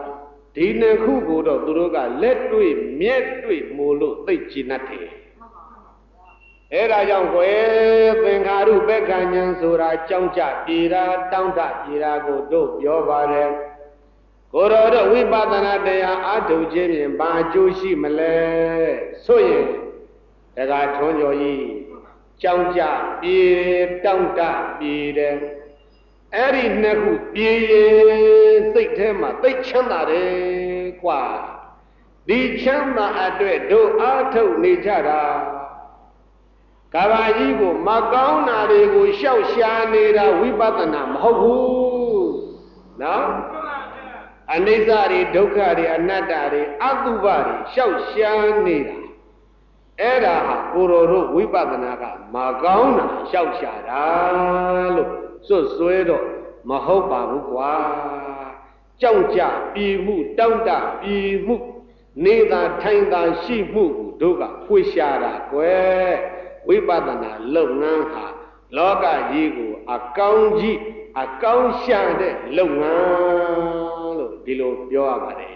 [SPEAKER 1] ဒီနှစ်ခုကိုတော့သူတို့ကလက်တွေ့မျက်တွေ့မို့လို့သိကျင်တတ်တယ်အဲ့ဒါကြောင့်ကွယ်သင်္ခါရုပ္ပခဉ္ဉံဆိုတာကြောင်းကြပြေတာတောင်းတပြေတာကိုတို့ပြောပါတယ်ကိုယ်တော်တို့ဝိပဿနာတရားအားထုတ်ခြင်းဖြင့်ဘာအကျိုးရှိမလဲဆိုရင်ဒါကထွန်းကျော်ကြီးကြောင်းကြပြေတောင်းတပြေတယ်အဲ့ဒီနှစ်ခုပြေရင်စိတ်ထဲမှာသိချမ်းသာတယ်ကွာဒီချမ်းသာအတွက်တို့အားထုတ်နေကြတာကဘာကြီးကိုမကောင်းတာတွေကိုရှောက်ရှားနေတာဝိပဿနာမဟုတ်ဘူးနော်အနိစ္စတွေဒုက္ခတွေအနတ္တတွေအတုပတွေရှောက်ရှားနေတာအဲ့ဒါဟာကိုယ်တော်တို့ဝိပဿနာကမကောင်းတာရှောက်ရှားတာလို့စွတ်စွဲတော့မဟုတ်ပါဘူးကွာကြောက်ကြပြည်မှုတောင့်တပြည်မှုနေသာထိုင်သာရှိမှုတို့ကဖွေရှားတာကွယ်ဝိပဿနာလုပ်ငန်းဟာလောကကြီးကိုအကောင်းကြီးအကောင်းရှာတဲ့လုပ်ငန်းလို့ဒီလိုပြောရပါတယ်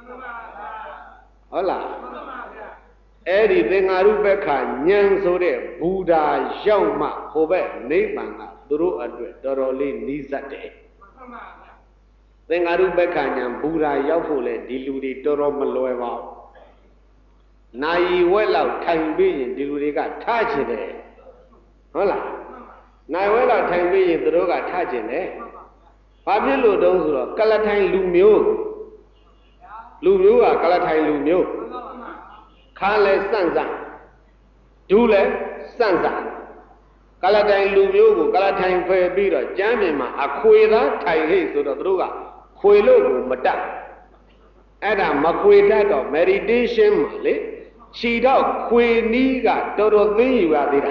[SPEAKER 1] ဟုတ်လားအဲ့ဒီသင်္ဃာရုပ္ပခဉာဏ်ဆိုတဲ့ဘူဒာရောက်မှဟိုဘက်နိဗ္ဗာန်ကသူတို့အတွက်တော်တော်လေးနီးစပ်တယ်သင်္ဃာရုပ္ပခဉာဏ်ဘူဒာရောက်ဖို့လေဒီလူတွေတော်တော်မလွယ်ပါဘူးနိုင်ဝက်လောက်ထိုင်ပြီးရင်ဒီလူတွေကထားချင်တယ်ဟုတ်လားနိုင်ဝက်လောက်ထိုင်ပြီးရင်သူတို့ကထားချင်တယ်ဘာဖြစ်လို့တုံးဆိုတော့ကလထိုင်လူမျိုးကကလထိုင်လူမျိုးခါလဲစန့်စန့်ဒူးလဲစန့်စန့်ကလထိုင်လူမျိုးကိုကလထိုင်ဖယ်ပြီးတော့ကျမ်းမြင်မှာအခွေသားထိုင်ဟိတ်ဆိုတော့သူတို့ကခွေလို့ကိုမတတ်အဲ့ဒါမခွေတတ်တော့ meditation မှာလေခြေတော့ခွေနီးကတော်တော်သိယူရသေးတာ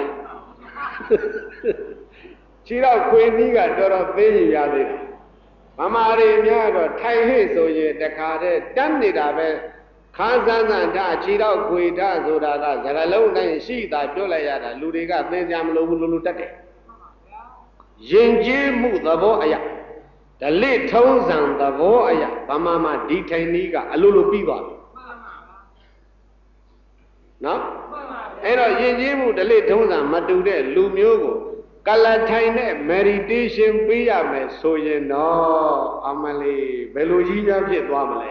[SPEAKER 1] ခြေတော့ခွေနီးကတော်တော်သိယူရသေးတာမမရီများတော့ထိုင်ဟိတ်ဆိုရင်တခါတည်းတတ်နေတာပဲခါစမ်းစမ်းထားခြေတော့ခွေထားဆိုတာကစကလုံးတိုင်းရှိတာပြောလိုက်ရတာလူတွေကသိကြမလို့လူတတ်တယ်ယဉ်ကျေးမှုသဘောအရာဓလေ့ထုံးစံသဘောအရာဗမာမှာဒီထိုင်နည်းကအလိုလိုပြီးသွားပြီနော်အဲ့တော့ယဉ်ကျေးမှုဓလေ့ထုံးစံမတူတဲ့လူမျိုးကိုကလထိုင်နဲ့ meditation ပေးရမယ်ဆိုရင်တော့အမလေးဘယ်လိုကြီးများဖြစ်သွားမလဲ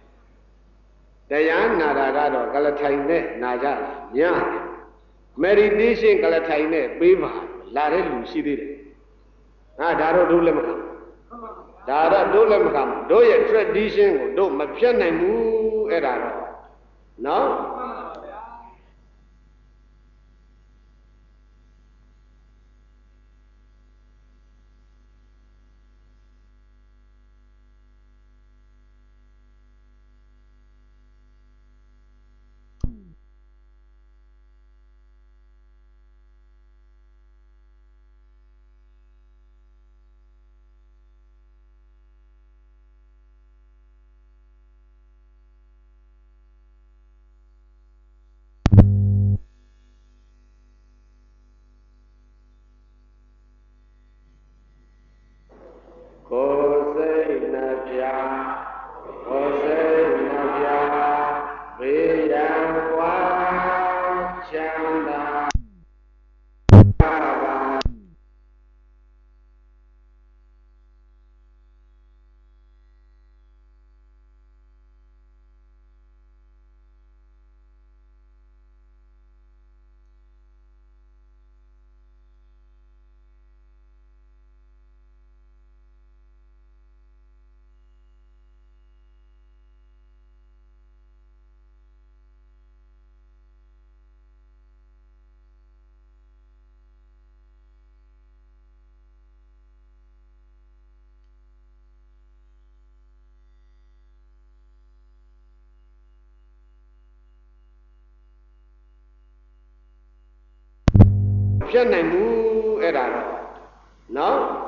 [SPEAKER 1] တရားနာတာကတော့ကလထိုင်နဲ့နာကြတာည meditation ကလထိုင်နဲ့ပေးပါလာတဲ့လူရှိသေးတယ်ဒါတော့တို့လည်းမခံဒါတော့တို့လည်းမခံတို့ရဲ့ tradition ကိုတို့မဖြတ်နိုင်ဘူးအဲ့ဒါတော့နော်ဖြတ်နိုင်ဘူးအဲ့ဒါတော့နော်